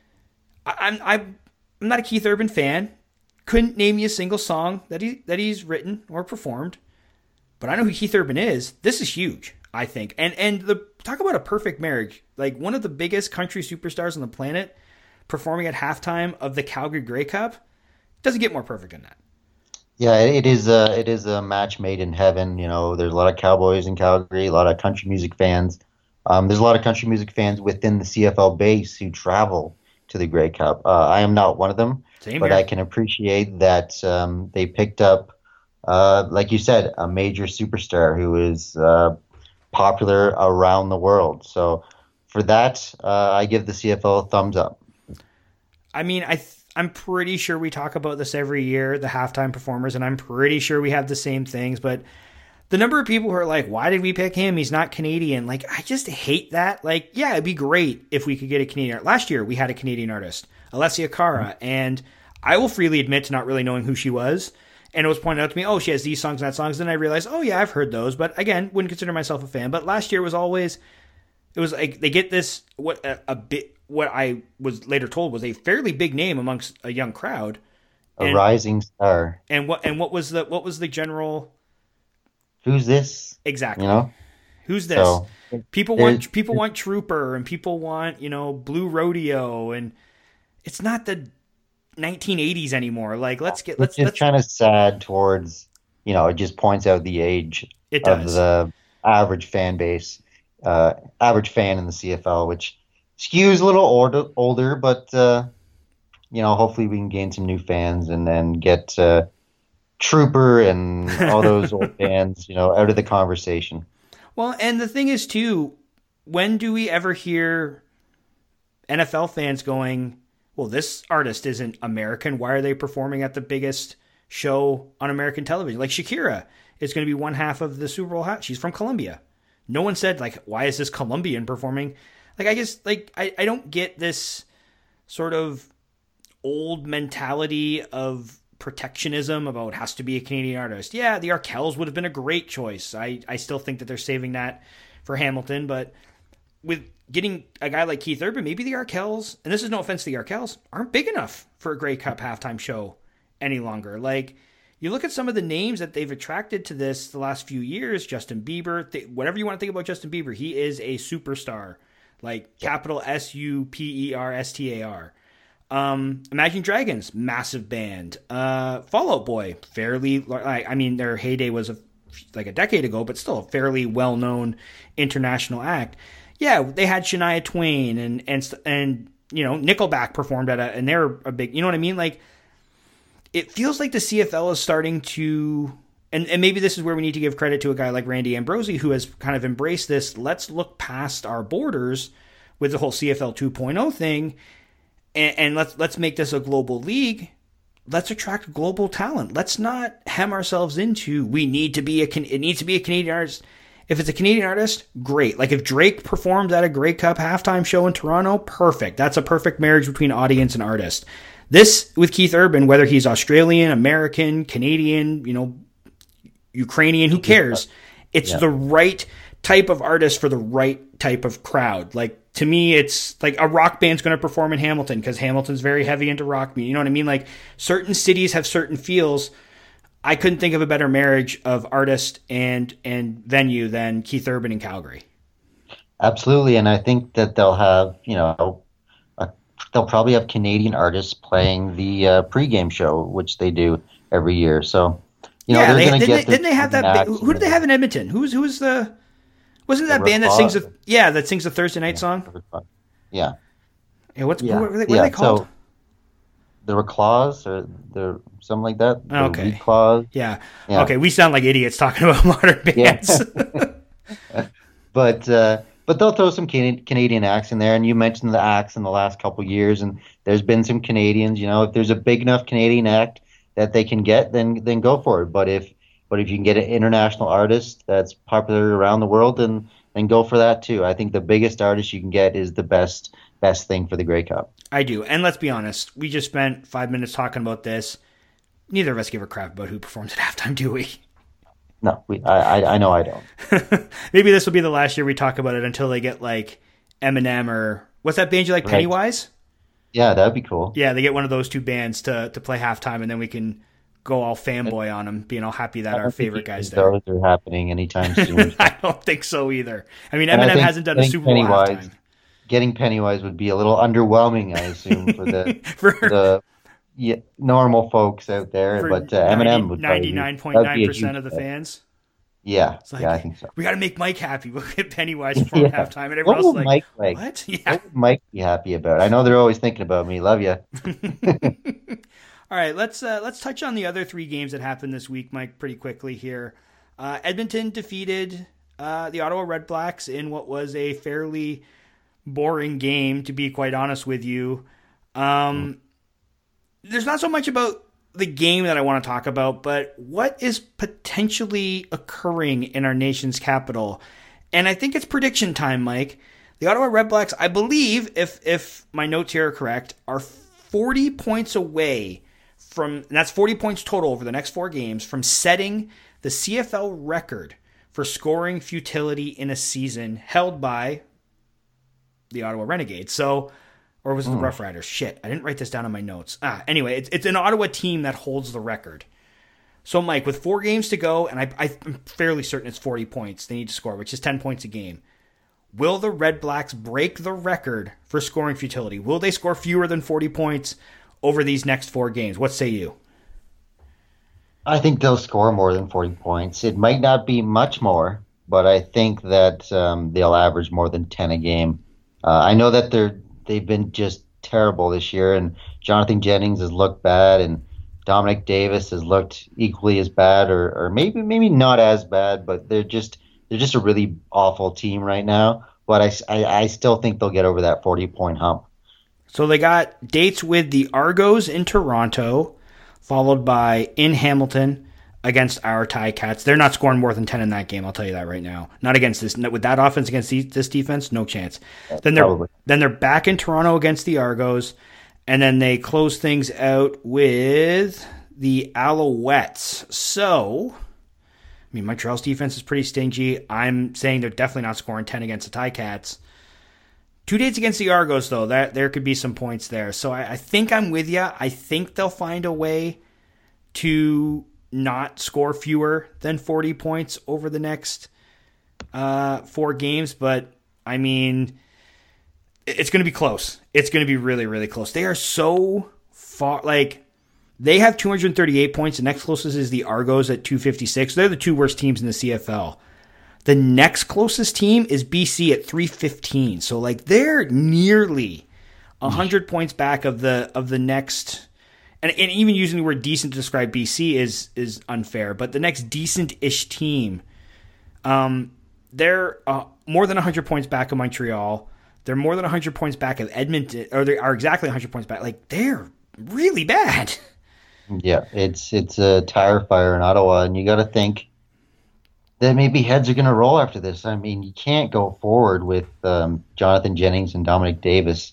I'm not a Keith Urban fan. Couldn't name you a single song that he's written or performed, but I know who Keith Urban is. This is huge, I think. And talk about a perfect marriage. Like, one of the biggest country superstars on the planet performing at halftime of the Calgary Grey Cup. Doesn't get more perfect than that. Yeah, it is a match made in heaven. You know, there's a lot of Cowboys in Calgary, a lot of country music fans. There's a lot of country music fans within the CFL base who travel to the Grey Cup. I am not one of them, but I can appreciate that they picked up, like you said, a major superstar who is popular around the world. So for that, I give the CFL a thumbs up. I mean, I'm pretty sure we talk about this every year, the halftime performers, and I'm pretty sure we have the same things, but the number of people who are like, why did we pick him? He's not Canadian. Like, I just hate that. Like, yeah, it'd be great if we could get a Canadian. Last year, we had a Canadian artist, Alessia Cara, and I will freely admit to not really knowing who she was, and it was pointed out to me, oh, she has these songs and that songs. Then I realized, oh, yeah, I've heard those, but again, wouldn't consider myself a fan. But last year was always, it was like they get this, what I was later told was a fairly big name amongst a young crowd, a rising star. And what was the general? Who's this? Exactly. You know, who's this? So, people want Trooper, and people want, Blue Rodeo, and it's not the 1980s anymore. Like, let's kind of sad towards, it just points out the age of the average fan base, average fan in the CFL, which skews a little older, but hopefully we can gain some new fans and then get Trooper and all those old fans, out of the conversation. Well, and the thing is too, when do we ever hear NFL fans going, well, this artist isn't American. Why are they performing at the biggest show on American television? Like, Shakira is going to be one half of the Super Bowl. She's from Colombia. No one said, like, why is this Colombian performing? Like, I guess, like, I don't get this sort of old mentality of protectionism about has to be a Canadian artist. Yeah, the Arkells would have been a great choice. I still think that they're saving that for Hamilton, but with getting a guy like Keith Urban, maybe the Arkells, and this is no offense to the Arkells, aren't big enough for a Grey Cup halftime show any longer. Like, you look at some of the names that they've attracted to this the last few years, Justin Bieber, whatever you want to think about Justin Bieber, he is a superstar. Like, capital SUPERSTAR. Imagine Dragons, massive band. Fall Out Boy, fairly, I mean, their heyday was like a decade ago, but still a fairly well-known international act. Yeah, they had Shania Twain and Nickelback performed and they're a big, you know what I mean? Like, it feels like the CFL is starting to and maybe this is where we need to give credit to a guy like Randy Ambrosie, who has kind of embraced this. Let's look past our borders with the whole CFL 2.0 thing, and let's make this a global league. Let's attract global talent. Let's not hem ourselves into it needs to be a Canadian artist. If it's a Canadian artist, great. Like if Drake performed at a Grey Cup halftime show in Toronto, perfect. That's a perfect marriage between audience and artist. This with Keith Urban, whether he's Australian, American, Canadian, Ukrainian, who cares? It's the right type of artist for the right type of crowd. Like to me, it's like a rock band's going to perform in Hamilton because Hamilton's very heavy into rock music. You know what I mean? Like certain cities have certain feels. I couldn't think of a better marriage of artist and venue than Keith Urban in Calgary. Absolutely, and I think that they'll have, they'll probably have Canadian artists playing the pregame show, which they do every year. So, they're going to get. Didn't they have that? Who did they have in Edmonton? Who's the? Wasn't that band that sings? That sings a Thursday night song. Yeah. Yeah. What are they called? So, the Reclaws or the something like that. Okay. Reclaws. Yeah. Okay. We sound like idiots talking about modern bands. Yeah. But they'll throw some Canadian acts in there, and you mentioned the acts in the last couple of years, and there's been some Canadians. If there's a big enough Canadian act that they can get, then go for it. But if you can get an international artist that's popular around the world, then go for that too. I think the biggest artist you can get is the best thing for the Grey Cup. I do. And let's be honest, we just spent 5 minutes talking about this. Neither of us give a crap about who performs at halftime, do we? No, I know I don't. Maybe this will be the last year we talk about it until they get like Eminem or what's that band you like, right. Pennywise? Yeah, that'd be cool. Yeah, they get one of those two bands to play halftime, and then we can go all fanboy on them, being all happy that our favorite guy's there. Those are happening anytime soon. I don't think so either. I mean, Eminem hasn't done a Super Bowl halftime. Getting Pennywise would be a little underwhelming, I assume, for the normal folks out there. But Eminem would 99.9% of the fans. Yeah, I think so. We got to make Mike happy. We'll get Pennywise for halftime, and everyone else like, what? Yeah. What would Mike be happy about? I know they're always thinking about me. Love you. All right, let's touch on the other three games that happened this week, Mike, pretty quickly here. Edmonton defeated the Ottawa Redblacks in what was a fairly boring game, to be quite honest with you. There's not so much about the game that I want to talk about, but what is potentially occurring in our nation's capital. And I think it's prediction time, Mike. The Ottawa Redblacks, I believe, if my notes here are correct, are 40 points away from, and that's 40 points total over the next 4 games, from setting the CFL record for scoring futility in a season held by the Ottawa Renegades. So, or was it the Rough Riders? Shit, I didn't write this down in my notes. Anyway, it's an Ottawa team that holds the record. So, Mike, with 4 games to go, and I'm fairly certain it's 40 points they need to score, which is 10 points a game. Will the Red Blacks break the record for scoring futility? Will they score fewer than 40 points over these next 4 games? What say you? I think they'll score more than 40 points. It might not be much more, but I think that they'll average more than 10 a game. I know that they've been just terrible this year, and Jonathan Jennings has looked bad, and Dominic Davis has looked equally as bad, or maybe not as bad, but they're just a really awful team right now. But I still think they'll get over that 40-point hump. So they got dates with the Argos in Toronto, followed by in Hamilton against our Ticats. They're not scoring more than 10 in that game, I'll tell you that right now. Not against this. With that offense against this defense, no chance. Then they're back in Toronto against the Argos, and then they close things out with the Alouettes. So, I mean, Montreal's defense is pretty stingy. I'm saying they're definitely not scoring 10 against the Ticats. 2 dates against the Argos, though. There could be some points there. So I think I'm with you. I think they'll find a way to not score fewer than 40 points over the next 4 games. But, I mean, it's going to be close. It's going to be really, really close. They are so far. Like, they have 238 points. The next closest is the Argos at 256. They're the 2 worst teams in the CFL. The next closest team is BC at 315. So, like, they're nearly 100 points back of the next. and even using the word decent to describe BC is unfair, but the next decent-ish team, they're more than 100 points back of Montreal. They're more than 100 points back of Edmonton, or they are exactly 100 points back. Like, they're really bad. Yeah, it's a tire fire in Ottawa, and you got to think that maybe heads are going to roll after this. I mean, you can't go forward with Jonathan Jennings and Dominic Davis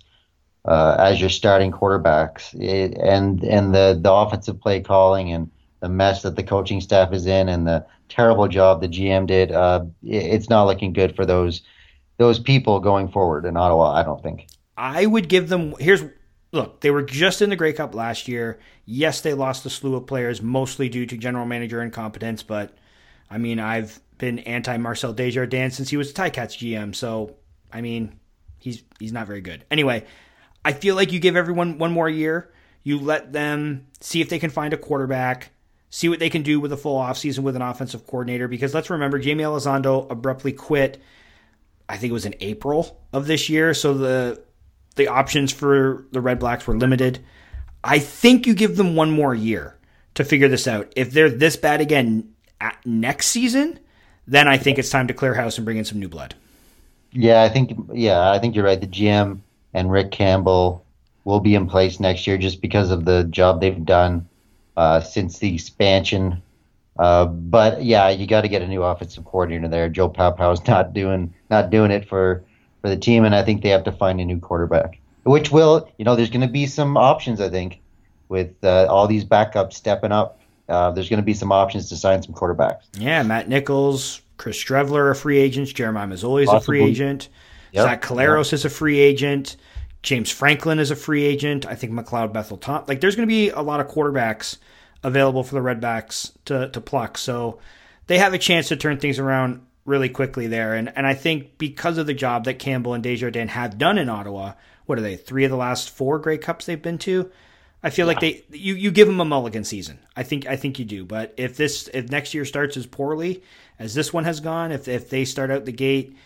as your starting quarterbacks, and the offensive play calling and the mess that the coaching staff is in, and the terrible job the GM did. It's not looking good for those people going forward in Ottawa, I don't think. I would give them look, they were just in the Grey Cup last year. Yes, they lost a slew of players, mostly due to general manager incompetence, but I mean, I've been anti-Marcel Desjardins since he was the Ticats GM, so I mean, he's not very good. Anyway, I feel like you give everyone one more year. You let them see if they can find a quarterback, see what they can do with a full offseason with an offensive coordinator, because let's remember, Jamie Elizondo abruptly quit, I think it was in April of this year, so the options for the Red Blacks were limited. I think you give them one more year to figure this out. If they're this bad again next season, then I think it's time to clear house and bring in some new blood. Yeah, I think you're right. The GM and Rick Campbell will be in place next year just because of the job they've done since the expansion. But yeah, you got to get a new offensive coordinator there. Joe Papau's not doing it for the team, and I think they have to find a new quarterback, which will, there's going to be some options, I think, with all these backups stepping up. There's going to be some options to sign some quarterbacks. Yeah, Matt Nichols, Chris Strevler are free agents. Jeremiah Mazzoli is a free agent. Yep. Zach Caleros is a free agent. James Franklin is a free agent. I think McLeod Bethel-Tom. Like, there's going to be a lot of quarterbacks available for the Redbacks to pluck. So they have a chance to turn things around really quickly there. And I think because of the job that Campbell and Desjardins have done in Ottawa, what are they, 3 of the last 4 Grey Cups they've been to? I feel like you give them a mulligan season. I think you do. But if next year starts as poorly as this one has gone, if they start out the gate,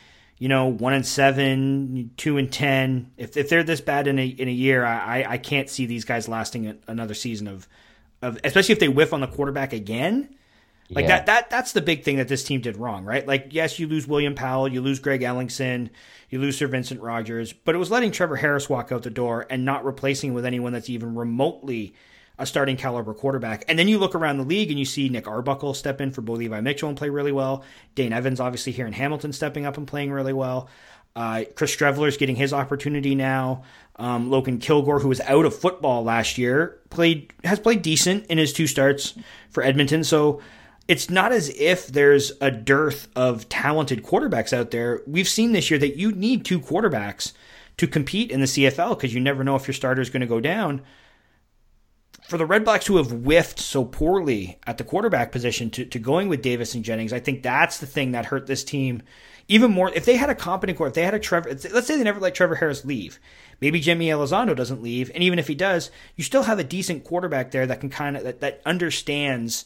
1-7, 2-10, if they're this bad in a year, I can't see these guys lasting another season of especially if they whiff on the quarterback again. Like that's the big thing that this team did wrong, right? Like, yes, you lose William Powell, you lose Greg Ellingson, you lose Sir Vincent Rogers, but it was letting Trevor Harris walk out the door and not replacing him with anyone that's even remotely a starting caliber quarterback. And then you look around the league and you see Nick Arbuckle step in for Bo Levi Mitchell and play really well. Dane Evans, obviously here in Hamilton, stepping up and playing really well. Chris Strevler's getting his opportunity now. Logan Kilgore, who was out of football last year, has played decent in his 2 starts for Edmonton. So it's not as if there's a dearth of talented quarterbacks out there. We've seen this year that you need 2 quarterbacks to compete in the CFL because you never know if your starter is going to go down. For the Red Blacks who have whiffed so poorly at the quarterback position to going with Davis and Jennings, I think that's the thing that hurt this team even more. If they had a competent quarterback, if they had a Trevor, let's say they never let Trevor Harris leave. Maybe Jimmy Elizondo doesn't leave, and even if he does, you still have a decent quarterback there that can that understands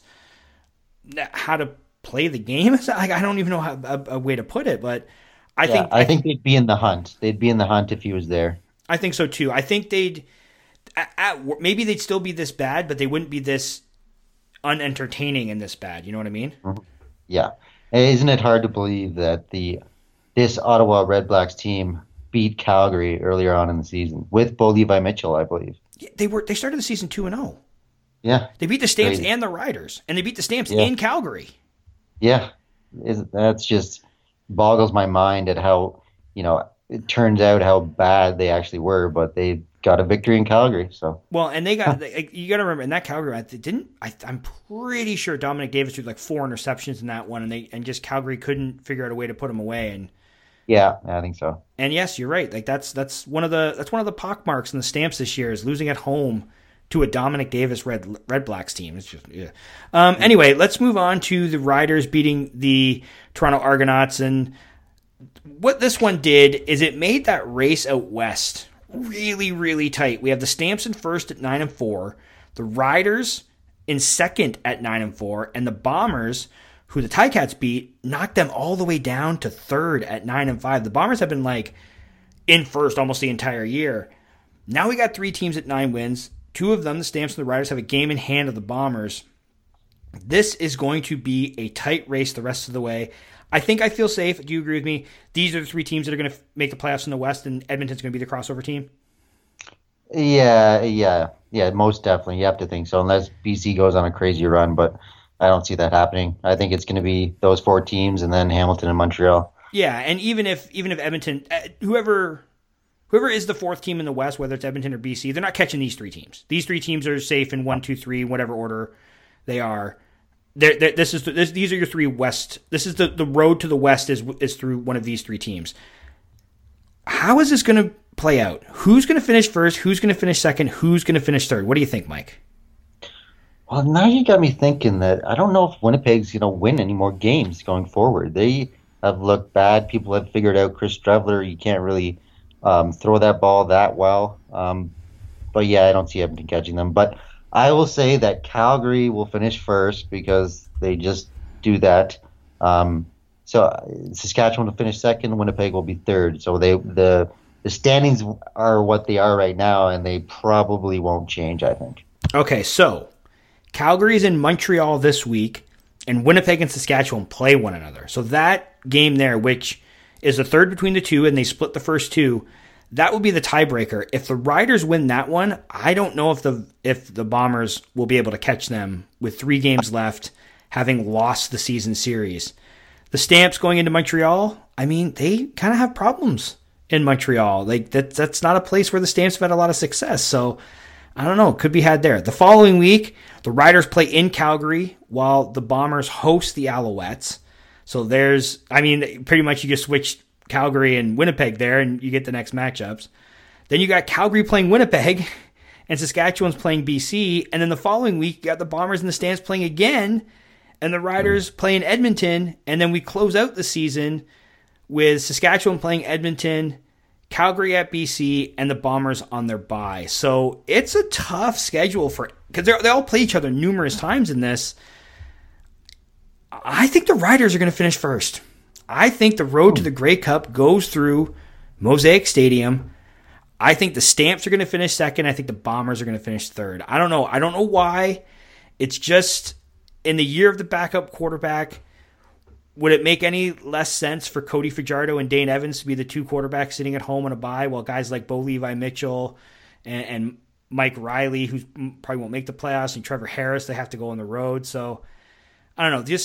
how to play the game. I don't even know a way to put it, but I think they'd be in the hunt. They'd be in the hunt if he was there. I think so too. I think maybe they'd still be this bad, but they wouldn't be this unentertaining and this bad. You know what I mean? Mm-hmm. Yeah. Isn't it hard to believe that this Ottawa Red Blacks team beat Calgary earlier on in the season with Bo Levi Mitchell, I believe? Yeah, they started the season 2-0. Yeah. They beat the Stamps and the Riders, and they beat the Stamps in Calgary. Yeah. That's just boggles my mind at how, it turns out how bad they actually were, but they got a victory in Calgary. So well, and they got you got to remember in that Calgary, I'm pretty sure Dominic Davis threw like 4 interceptions in that one, and just Calgary couldn't figure out a way to put him away. And yeah, I think so. And yes, you're right. Like that's one of the pockmarks in the Stamps this year is losing at home to a Dominic Davis Red Blacks team. It's just Anyway, let's move on to the Riders beating the Toronto Argonauts, and what this one did is it made that race out west really, really tight. We have the Stamps in first at 9-4, the Riders in second at 9-4, and the Bombers, who the Ticats beat, knocked them all the way down to third at 9-5. The Bombers have been in first almost the entire year. Now we got 3 teams at 9 wins. Two of them, the Stamps and the Riders, have a game in hand of the Bombers. This is going to be a tight race the rest of the way. I feel safe. Do you agree with me? These are the three teams that are going to make the playoffs in the West, and Edmonton's going to be the crossover team? Yeah, most definitely. You have to think so, unless BC goes on a crazy run, but I don't see that happening. I think it's going to be those four teams and then Hamilton and Montreal. Yeah, and even if Edmonton, whoever is the fourth team in the West, whether it's Edmonton or BC, they're not catching these three teams. These three teams are safe in 1, 2, 3, whatever order they are. These are your three West. This is the road to the West is through one of these three teams. How is this going to play out? Who's going to finish first? Who's going to finish second? Who's going to finish third? What do you think, Mike? Well, now you got me thinking that I don't know if Winnipeg's going to win any more games going forward. They have looked bad. People have figured out Chris Drevler. You can't really throw that ball that well. But yeah, I don't see Edmonton catching them. But I will say that Calgary will finish first because they just do that. So Saskatchewan will finish second. Winnipeg will be third. So the standings are what they are right now, and they probably won't change, I think. Okay, so Calgary's in Montreal this week, and Winnipeg and Saskatchewan play one another. So that game there, which is the third between the two, and they split the first two, that will be the tiebreaker. If the Riders win that one, I don't know if the Bombers will be able to catch them with 3 games left, having lost the season series. The Stamps going into Montreal, I mean, they kind of have problems in Montreal. Like that's not a place where the Stamps have had a lot of success. So I don't know, could be had there. The following week, the Riders play in Calgary while the Bombers host the Alouettes. So pretty much you just switch Calgary and Winnipeg there and you get the next matchups. Then you got Calgary playing Winnipeg and Saskatchewan's playing BC. And then the following week, you got the Bombers and the Stamps playing again and the Riders playing Edmonton. And then we close out the season with Saskatchewan playing Edmonton, Calgary at BC, and the Bombers on their bye. So it's a tough schedule because they all play each other numerous times in this. I think the Riders are going to finish first. I think the road to the Grey Cup goes through Mosaic Stadium. I think the Stamps are going to finish second. I think the Bombers are going to finish third. I don't know. I don't know why. It's just in the year of the backup quarterback, would it make any less sense for Cody Fajardo and Dane Evans to be the two quarterbacks sitting at home on a bye while guys like Bo Levi Mitchell and Mike Riley, who probably won't make the playoffs, and Trevor Harris, they have to go on the road. So I don't know.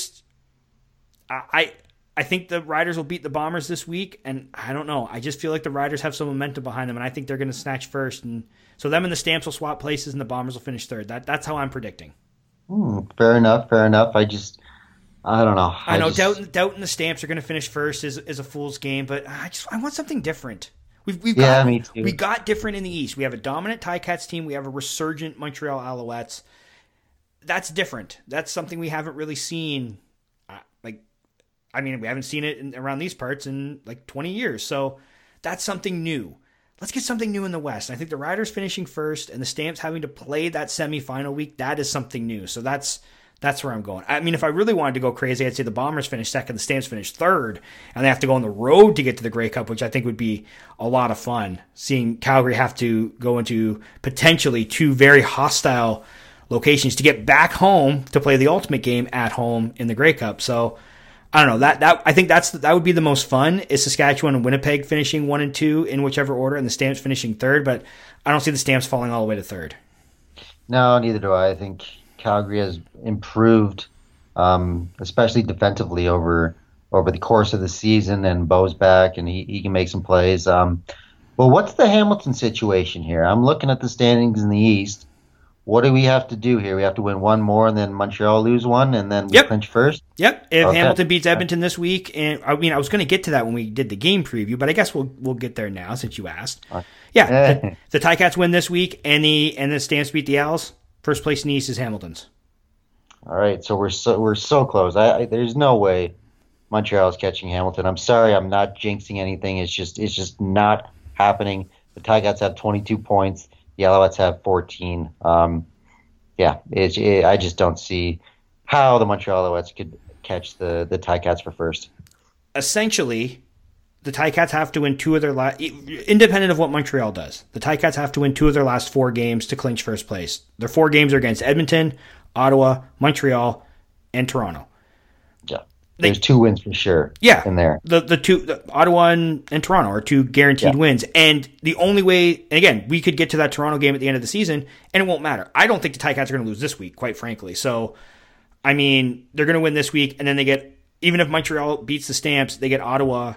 I think the Riders will beat the Bombers this week, and I don't know. I just feel like the Riders have some momentum behind them, and I think they're going to snatch first. And so them and the Stamps will swap places, and the Bombers will finish third. That's how I'm predicting. Fair enough. I don't know. I know doubting the Stamps are going to finish first is a fool's game, but I want something different. Me too. We got different in the East. We have a dominant Ticats team. We have a resurgent Montreal Alouettes. That's different. That's something we haven't really seen. We haven't seen it around these parts in like 20 years. So that's something new. Let's get something new in the West. I think the Riders finishing first and the Stamps having to play that semifinal week, that is something new. So that's where I'm going. I mean, if I really wanted to go crazy, I'd say the Bombers finish second, the Stamps finish third, and they have to go on the road to get to the Grey Cup, which I think would be a lot of fun. Seeing Calgary have to go into potentially 2 very hostile locations to get back home to play the ultimate game at home in the Grey Cup. So I don't know. I think that would be the most fun is Saskatchewan and Winnipeg finishing 1 and 2 in whichever order, and the Stamps finishing third. But I don't see the Stamps falling all the way to third. No, neither do I. I think Calgary has improved, especially defensively over the course of the season, and Bo's back, and he can make some plays. Well, what's the Hamilton situation here? I'm looking at the standings in the East. What do we have to do here? We have to win one more, and then Montreal lose one, and then we clinch first? Yep. If Hamilton beats Edmonton this week, and I was going to get to that when we did the game preview, but I guess we'll get there now since you asked. Yeah, the Ticats win this week, and the Stamps beat the Owls. First place in the East is Hamilton's. All right, so we're so close. There's no way Montreal's catching Hamilton. I'm sorry, I'm not jinxing anything. It's just not happening. The Ticats have 22 points. The Alouettes have 14. I just don't see how the Montreal Alouettes could catch the Ticats for first. Essentially, the Ticats have to win 2 of their last, independent of what Montreal does, the Ticats have to win 2 of their last 4 games to clinch first place. Their 4 games are against Edmonton, Ottawa, Montreal, and Toronto. Yeah. There's 2 wins for sure in there. The Ottawa and Toronto are 2 guaranteed wins. And the only way, and again, we could get to that Toronto game at the end of the season, and it won't matter. I don't think the Ticats are going to lose this week, quite frankly. So, I mean, they're going to win this week, and then they get, even if Montreal beats the Stamps, they get Ottawa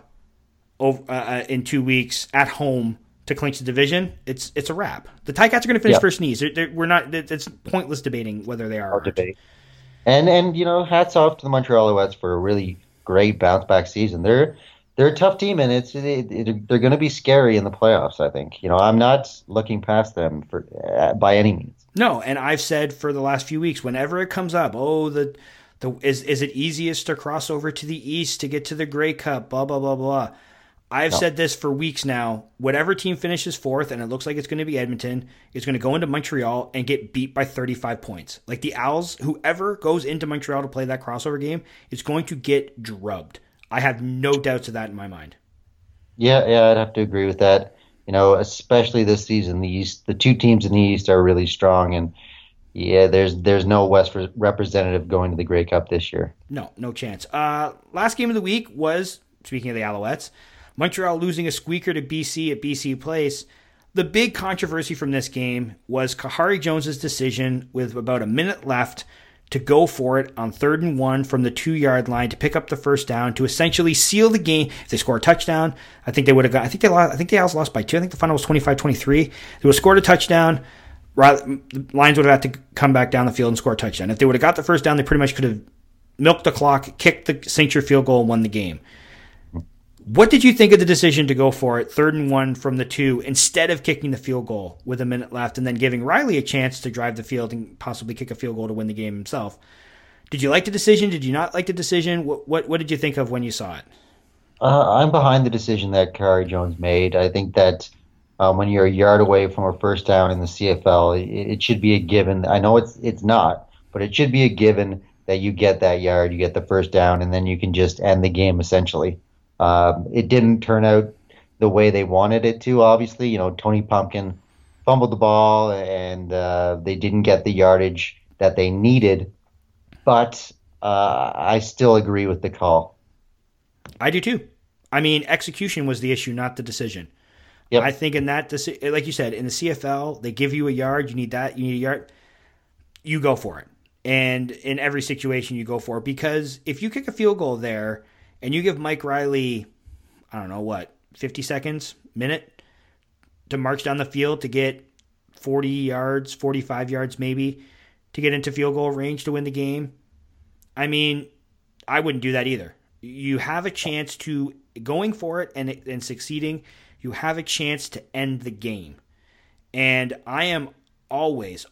in 2 weeks at home to clinch the division. It's a wrap. The Ticats are going to finish first in the East. We're not. It's pointless debating whether they are. Debate. And you know, hats off to the Montreal Alouettes for a really great bounce back season. They're a tough team, and they're going to be scary in the playoffs. I think. You know, I'm not looking past them by any means. No, and I've said for the last few weeks, whenever it comes up, is it easiest to cross over to the East to get to the Grey Cup? Blah blah blah blah. I've said this for weeks now. Whatever team finishes 4th, and it looks like it's going to be Edmonton, is going to go into Montreal and get beat by 35 points. Like the Owls, whoever goes into Montreal to play that crossover game is going to get drubbed. I have no doubts of that in my mind. Yeah, I'd have to agree with that. You know, especially this season, the East, the 2 teams in the East are really strong, and there's no West representative going to the Grey Cup this year. No chance. Last game of the week was, speaking of the Alouettes, Montreal losing a squeaker to BC at BC Place. The big controversy from this game was Kahari Jones's decision with about a minute left to go for it on 3rd and 1 from the 2-yard line to pick up the first down to essentially seal the game. If they score a touchdown, I think they would have got. I think the Owls lost by 2. I think the final was 25-23. They would have scored a touchdown. The Lions would have had to come back down the field and score a touchdown. If they would have got the first down, they pretty much could have milked the clock, kicked the signature field goal, and won the game. What did you think of the decision to go for it, 3rd and 1 from the 2, instead of kicking the field goal with a minute left and then giving Riley a chance to drive the field and possibly kick a field goal to win the game himself? Did you like the decision? Did you not like the decision? What did you think of when you saw it? I'm behind the decision that Kahari Jones made. I think that when you're a yard away from a first down in the CFL, it should be a given. I know it's not, but it should be a given that you get that yard, you get the first down, and then you can just end the game essentially. It didn't turn out the way they wanted it to, obviously. You know, Tony Pumpkin fumbled the ball and they didn't get the yardage that they needed. But I still agree with the call. I do too. I mean, execution was the issue, not the decision. Yep. I think in that, like you said, in the CFL, they give you a yard. You need that. You need a yard. You go for it. And in every situation, you go for it. Because if you kick a field goal there, and you give Mike Riley, 50 seconds, minute, to march down the field to get 40 yards, 45 yards maybe, to get into field goal range to win the game. I mean, I wouldn't do that either. You have a chance to, going for it and succeeding, you have a chance to end the game. And I am always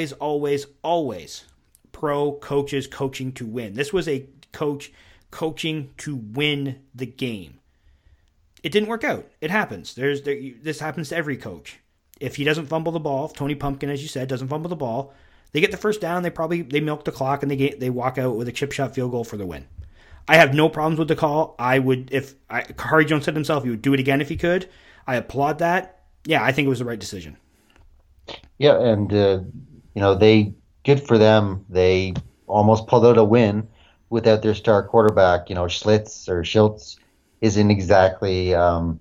pro coaches coaching to win. This was a coach coaching to win the game. It didn't work out. It happens. This happens to every coach. If he doesn't fumble the ball, if Tony Pumpkin, as you said, doesn't fumble the ball, they get the first down. They milk the clock and they walk out with a chip shot field goal for the win. I have no problems with the call. Kahari Jones said himself he would do it again if he could. I applaud that. Yeah, I think it was the right decision. Yeah, and good for them. They almost pulled out a win without their star quarterback. You know, Schultz isn't exactly a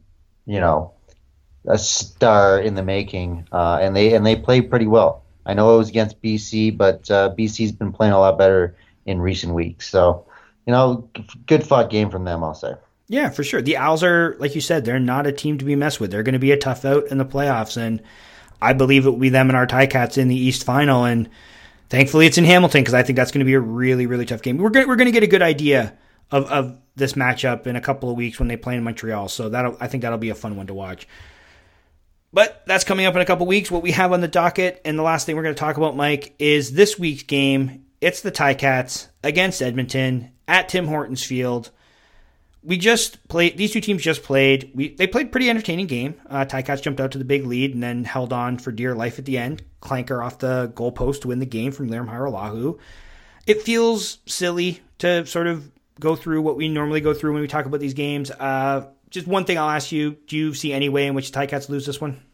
star in the making, and they played pretty well. I know it was against BC, but BC's been playing a lot better in recent weeks. So, good fought game from them, I'll say. Yeah, for sure. The Owls are, like you said, they're not a team to be messed with. They're going to be a tough out in the playoffs, and I believe it will be them and our Ticats in the East Final, and thankfully it's in Hamilton because I think that's going to be a really, really tough game. We're going to get a good idea of this matchup in a couple of weeks when they play in Montreal, so I think that'll be a fun one to watch. But that's coming up in a couple of weeks. What we have on the docket, and the last thing we're going to talk about, Mike, is this week's game. It's the Ticats against Edmonton at Tim Hortons Field. These 2 teams just played. They played a pretty entertaining game. Ticats jumped out to the big lead and then held on for dear life at the end. Clanker off the goalpost to win the game from Liram Hajrullahu. It feels silly to sort of go through what we normally go through when we talk about these games. just one thing I'll ask you: do you see any way in which the Ticats lose this one?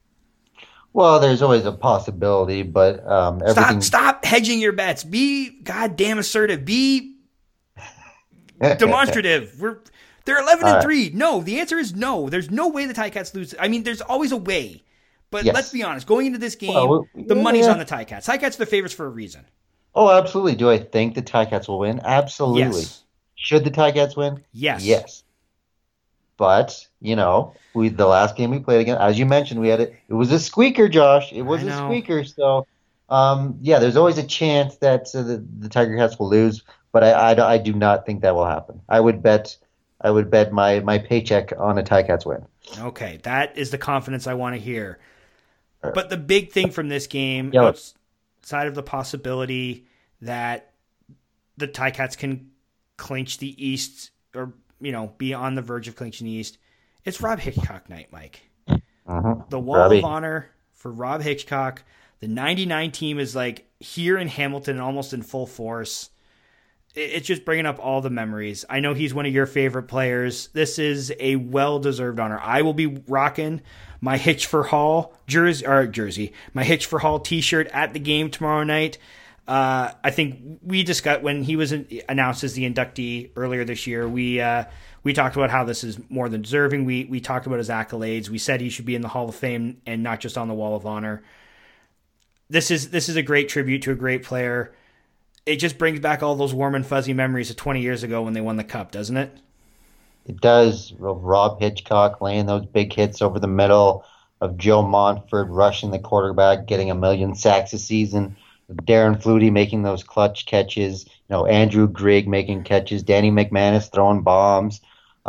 Well, there's always a possibility, but everything. Stop hedging your bets. Be goddamn assertive. Be demonstrative. They're 11-3. No, the answer is no. There's no way the Ticats lose. I mean, there's always a way, but Yes. let's be honest. Going into this game, the money's on the Ticats. Ticats are the favorites for a reason. Oh, absolutely. Do I think the Ticats will win? Absolutely. Yes. Should the Ticats win? Yes. Yes. But, the last game we played again, as you mentioned, it was a squeaker, Josh. It was I a know. squeaker. So, there's always a chance that the Tiger Cats will lose, but I do not think that will happen. I would bet my paycheck on a Ticats win. Okay, that is the confidence I want to hear. But the big thing from this game, Yeah. outside of the possibility that the Ticats can clinch the East or, be on the verge of clinching the East, it's Rob Hitchcock night, Mike. Mm-hmm. The Wall Robbie. of Honor for Rob Hitchcock. The 99 team is here in Hamilton and almost in full force. It's just bringing up all the memories. I know he's one of your favorite players. This is a well-deserved honor. I will be rocking my Hitch for Hall jersey, my Hitch for Hall t-shirt at the game tomorrow night. I think we discussed when he was announced as the inductee earlier this year. We talked about how this is more than deserving. We talked about his accolades. We said he should be in the Hall of Fame and not just on the Wall of Honor. This is a great tribute to a great player. It just brings back all those warm and fuzzy memories of 20 years ago when they won the Cup, doesn't it? It does. Rob Hitchcock laying those big hits over the middle, of Joe Montford rushing the quarterback, getting 1 million sacks a season, Darren Flutie making those clutch catches, Andrew Grigg making catches, Danny McManus throwing bombs.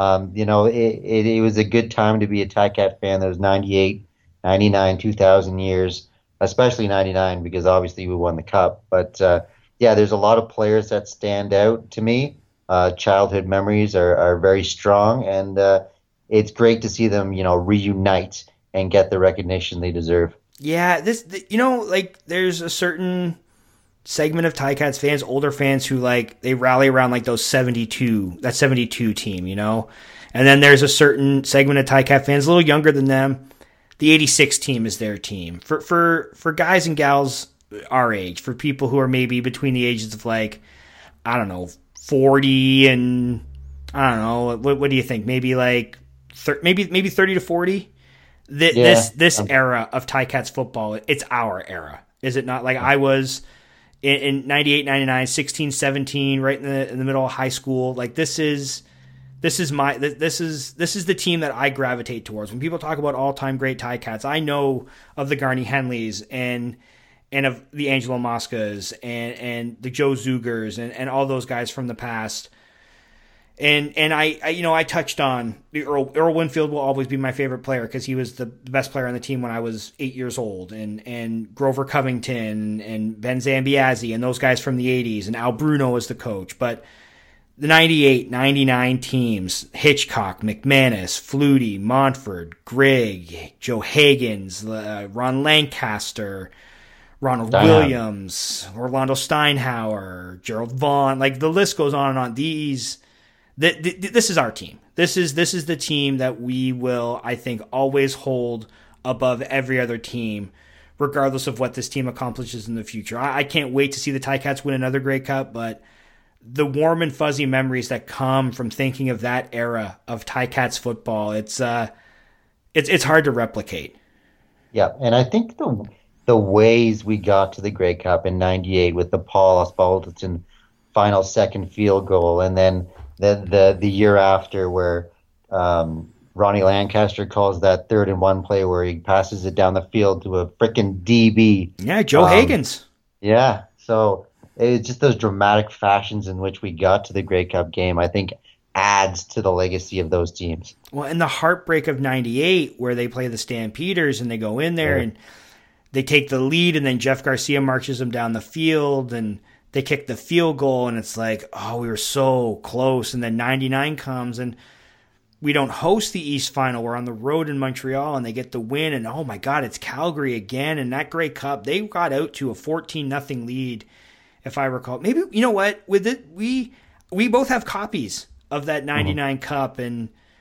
It was a good time to be a Ticat fan. Those 98, 99, 2000 years, especially 99 because obviously we won the Cup. But there's a lot of players that stand out to me. Childhood memories are very strong, and it's great to see them, reunite and get the recognition they deserve. Yeah, there's a certain segment of Ticats fans, older fans, who they rally around that 72 team, and then there's a certain segment of Ticat fans, a little younger than them. The 86 team is their team. For guys and gals our age, for people who are maybe between the ages of 40 and I don't know, what do you think? Maybe maybe 30 to 40. This era of Ticats football, it's our era, is it not? I was in 98, 99, 16, 17, right in the middle of high school. This is the team that I gravitate towards. When people talk about all-time great Ticats, I know of the Garney Henleys and of the Angelo Moscas and the Joe Zugers and all those guys from the past. And I touched on the Earl Winfield will always be my favorite player because he was the best player on the team when I was 8 years old, and Grover Covington and Ben Zambiazzi and those guys from the 80s, and Al Bruno was the coach. But the 98, 99 teams, Hitchcock, McManus, Flutie, Montford, Grigg, Joe Higgins, Ron Lancaster, Ronald Williams, Orlando Steinhauer, Gerald Vaughn, the list goes on and on. This is our team. This is the team that we will, I think, always hold above every other team, regardless of what this team accomplishes in the future. I can't wait to see the Ticats win another Grey Cup, but the warm and fuzzy memories that come from thinking of that era of Ticats football, it's hard to replicate. Yeah, and I think the ways we got to the Grey Cup in '98 with the Paul Osbaldiston final second field goal, and then the year after where Ronnie Lancaster calls that 3rd and 1 play where he passes it down the field to a freaking DB. Yeah, Joe Higgins. Yeah, so it's just those dramatic fashions in which we got to the Grey Cup game, I think, adds to the legacy of those teams. Well, and the heartbreak of '98 where they play the Stampeders and they go in there and they take the lead, and then Jeff Garcia marches them down the field and they kick the field goal, and it's we were so close. And then 99 comes, and we don't host the East Final. We're on the road in Montreal, and they get the win. And oh my God, it's Calgary again. And that Grey Cup, they got out to a 14-0 lead, if I recall. Maybe, you know what? With it, we both have copies of that 99 Cup, and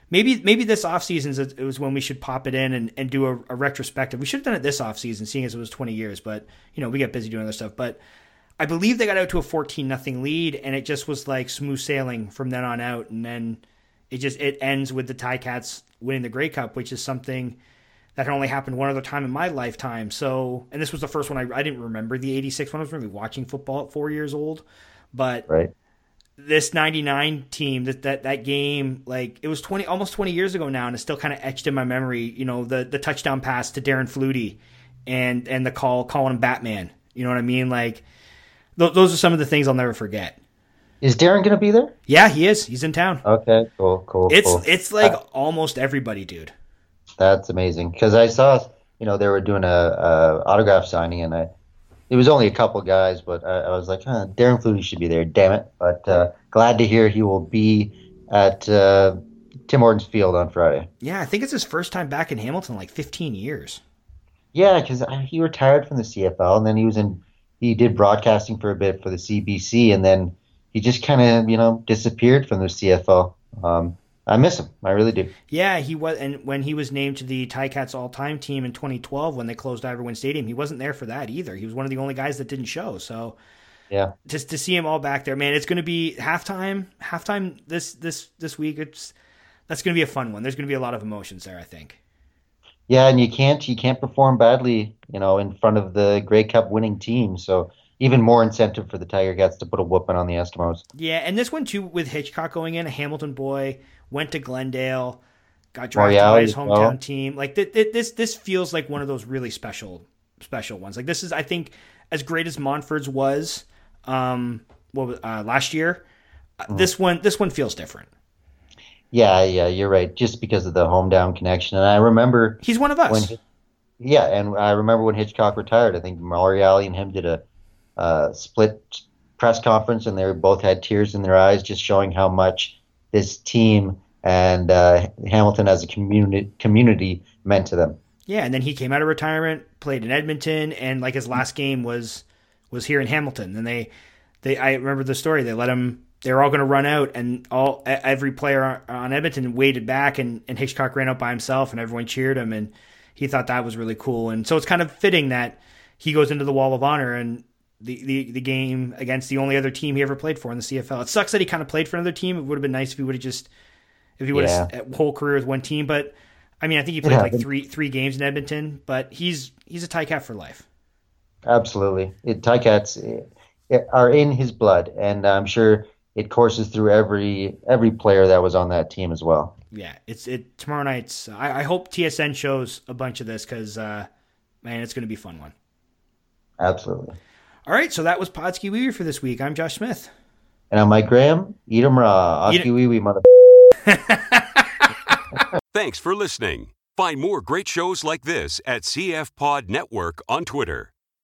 maybe this offseason it was when we should pop it in and do a retrospective. We should have done it this offseason, seeing as it was 20 years, but we get busy doing other stuff. But I believe they got out to a 14-0 lead, and it just was like smooth sailing from then on out. And then it ends with the Ticats winning the Grey Cup, which is something that had only happened one other time in my lifetime. So, and this was the first one I didn't remember the 86 one. I was really watching football at 4 years old, but right. This 99 team, that game, like, it was almost 20 years ago now, and it's still kind of etched in my memory. The touchdown pass to Darren Flutie and the calling him Batman. You know what I mean? Like, those are some of the things I'll never forget. Is Darren going to be there? Yeah, he is. He's in town. Okay, cool. It's like almost everybody, dude. That's amazing. Because I saw, they were doing a autograph signing, and it was only a couple guys, but I was like, Darren Flutie should be there, damn it. But glad to hear he will be at Tim Hortons Field on Friday. Yeah, I think it's his first time back in Hamilton in like 15 years. Yeah, because he retired from the CFL, and then he did broadcasting for a bit for the CBC, and then he just kind of, disappeared from the CFL. I miss him. I really do. Yeah, he was, and when he was named to the Ticats all-time team in 2012 when they closed Ivor Stadium, he wasn't there for that either. He was one of the only guys that didn't show. So, yeah, just to see him all back there, man, it's going to be halftime this week. That's going to be a fun one. There's going to be a lot of emotions there, I think. Yeah, and you can't perform badly, in front of the Grey Cup winning team. So even more incentive for the Tiger Cats to put a whooping on the Eskimos. Yeah, and this one too, with Hitchcock going in, a Hamilton boy, went to Glendale, got drafted by his hometown team. Like this feels like one of those really special ones. Like this is, I think, as great as Montford's was last year. This one feels different. Yeah, you're right. Just because of the hometown connection, and I remember he's one of us. And I remember when Hitchcock retired. I think Moriarty and him did a split press conference, and they both had tears in their eyes, just showing how much this team and Hamilton as a community meant to them. Yeah, and then he came out of retirement, played in Edmonton, and like his last game was here in Hamilton. And I remember the story. They let him. They were all going to run out, and every player on Edmonton waited back, and Hitchcock ran out by himself, and everyone cheered him, and he thought that was really cool. And so it's kind of fitting that he goes into the Wall of Honor and the game against the only other team he ever played for in the CFL. It sucks that he kind of played for another team. It would have been nice if he would have whole career with one team. But I mean, I think he played like three games in Edmonton. But he's a Ticat for life. Absolutely, Ticats are in his blood, and I'm sure it courses through every player that was on that team as well. Yeah, tomorrow night's. I hope TSN shows a bunch of this because man, it's going to be a fun one. Absolutely. All right, so that was Podski Wee Wee for this week. I'm Josh Smith. And I'm Mike Graham. Eat 'em raw. Oski Wee Wee, mother. Thanks for listening. Find more great shows like this at CF Pod Network on Twitter.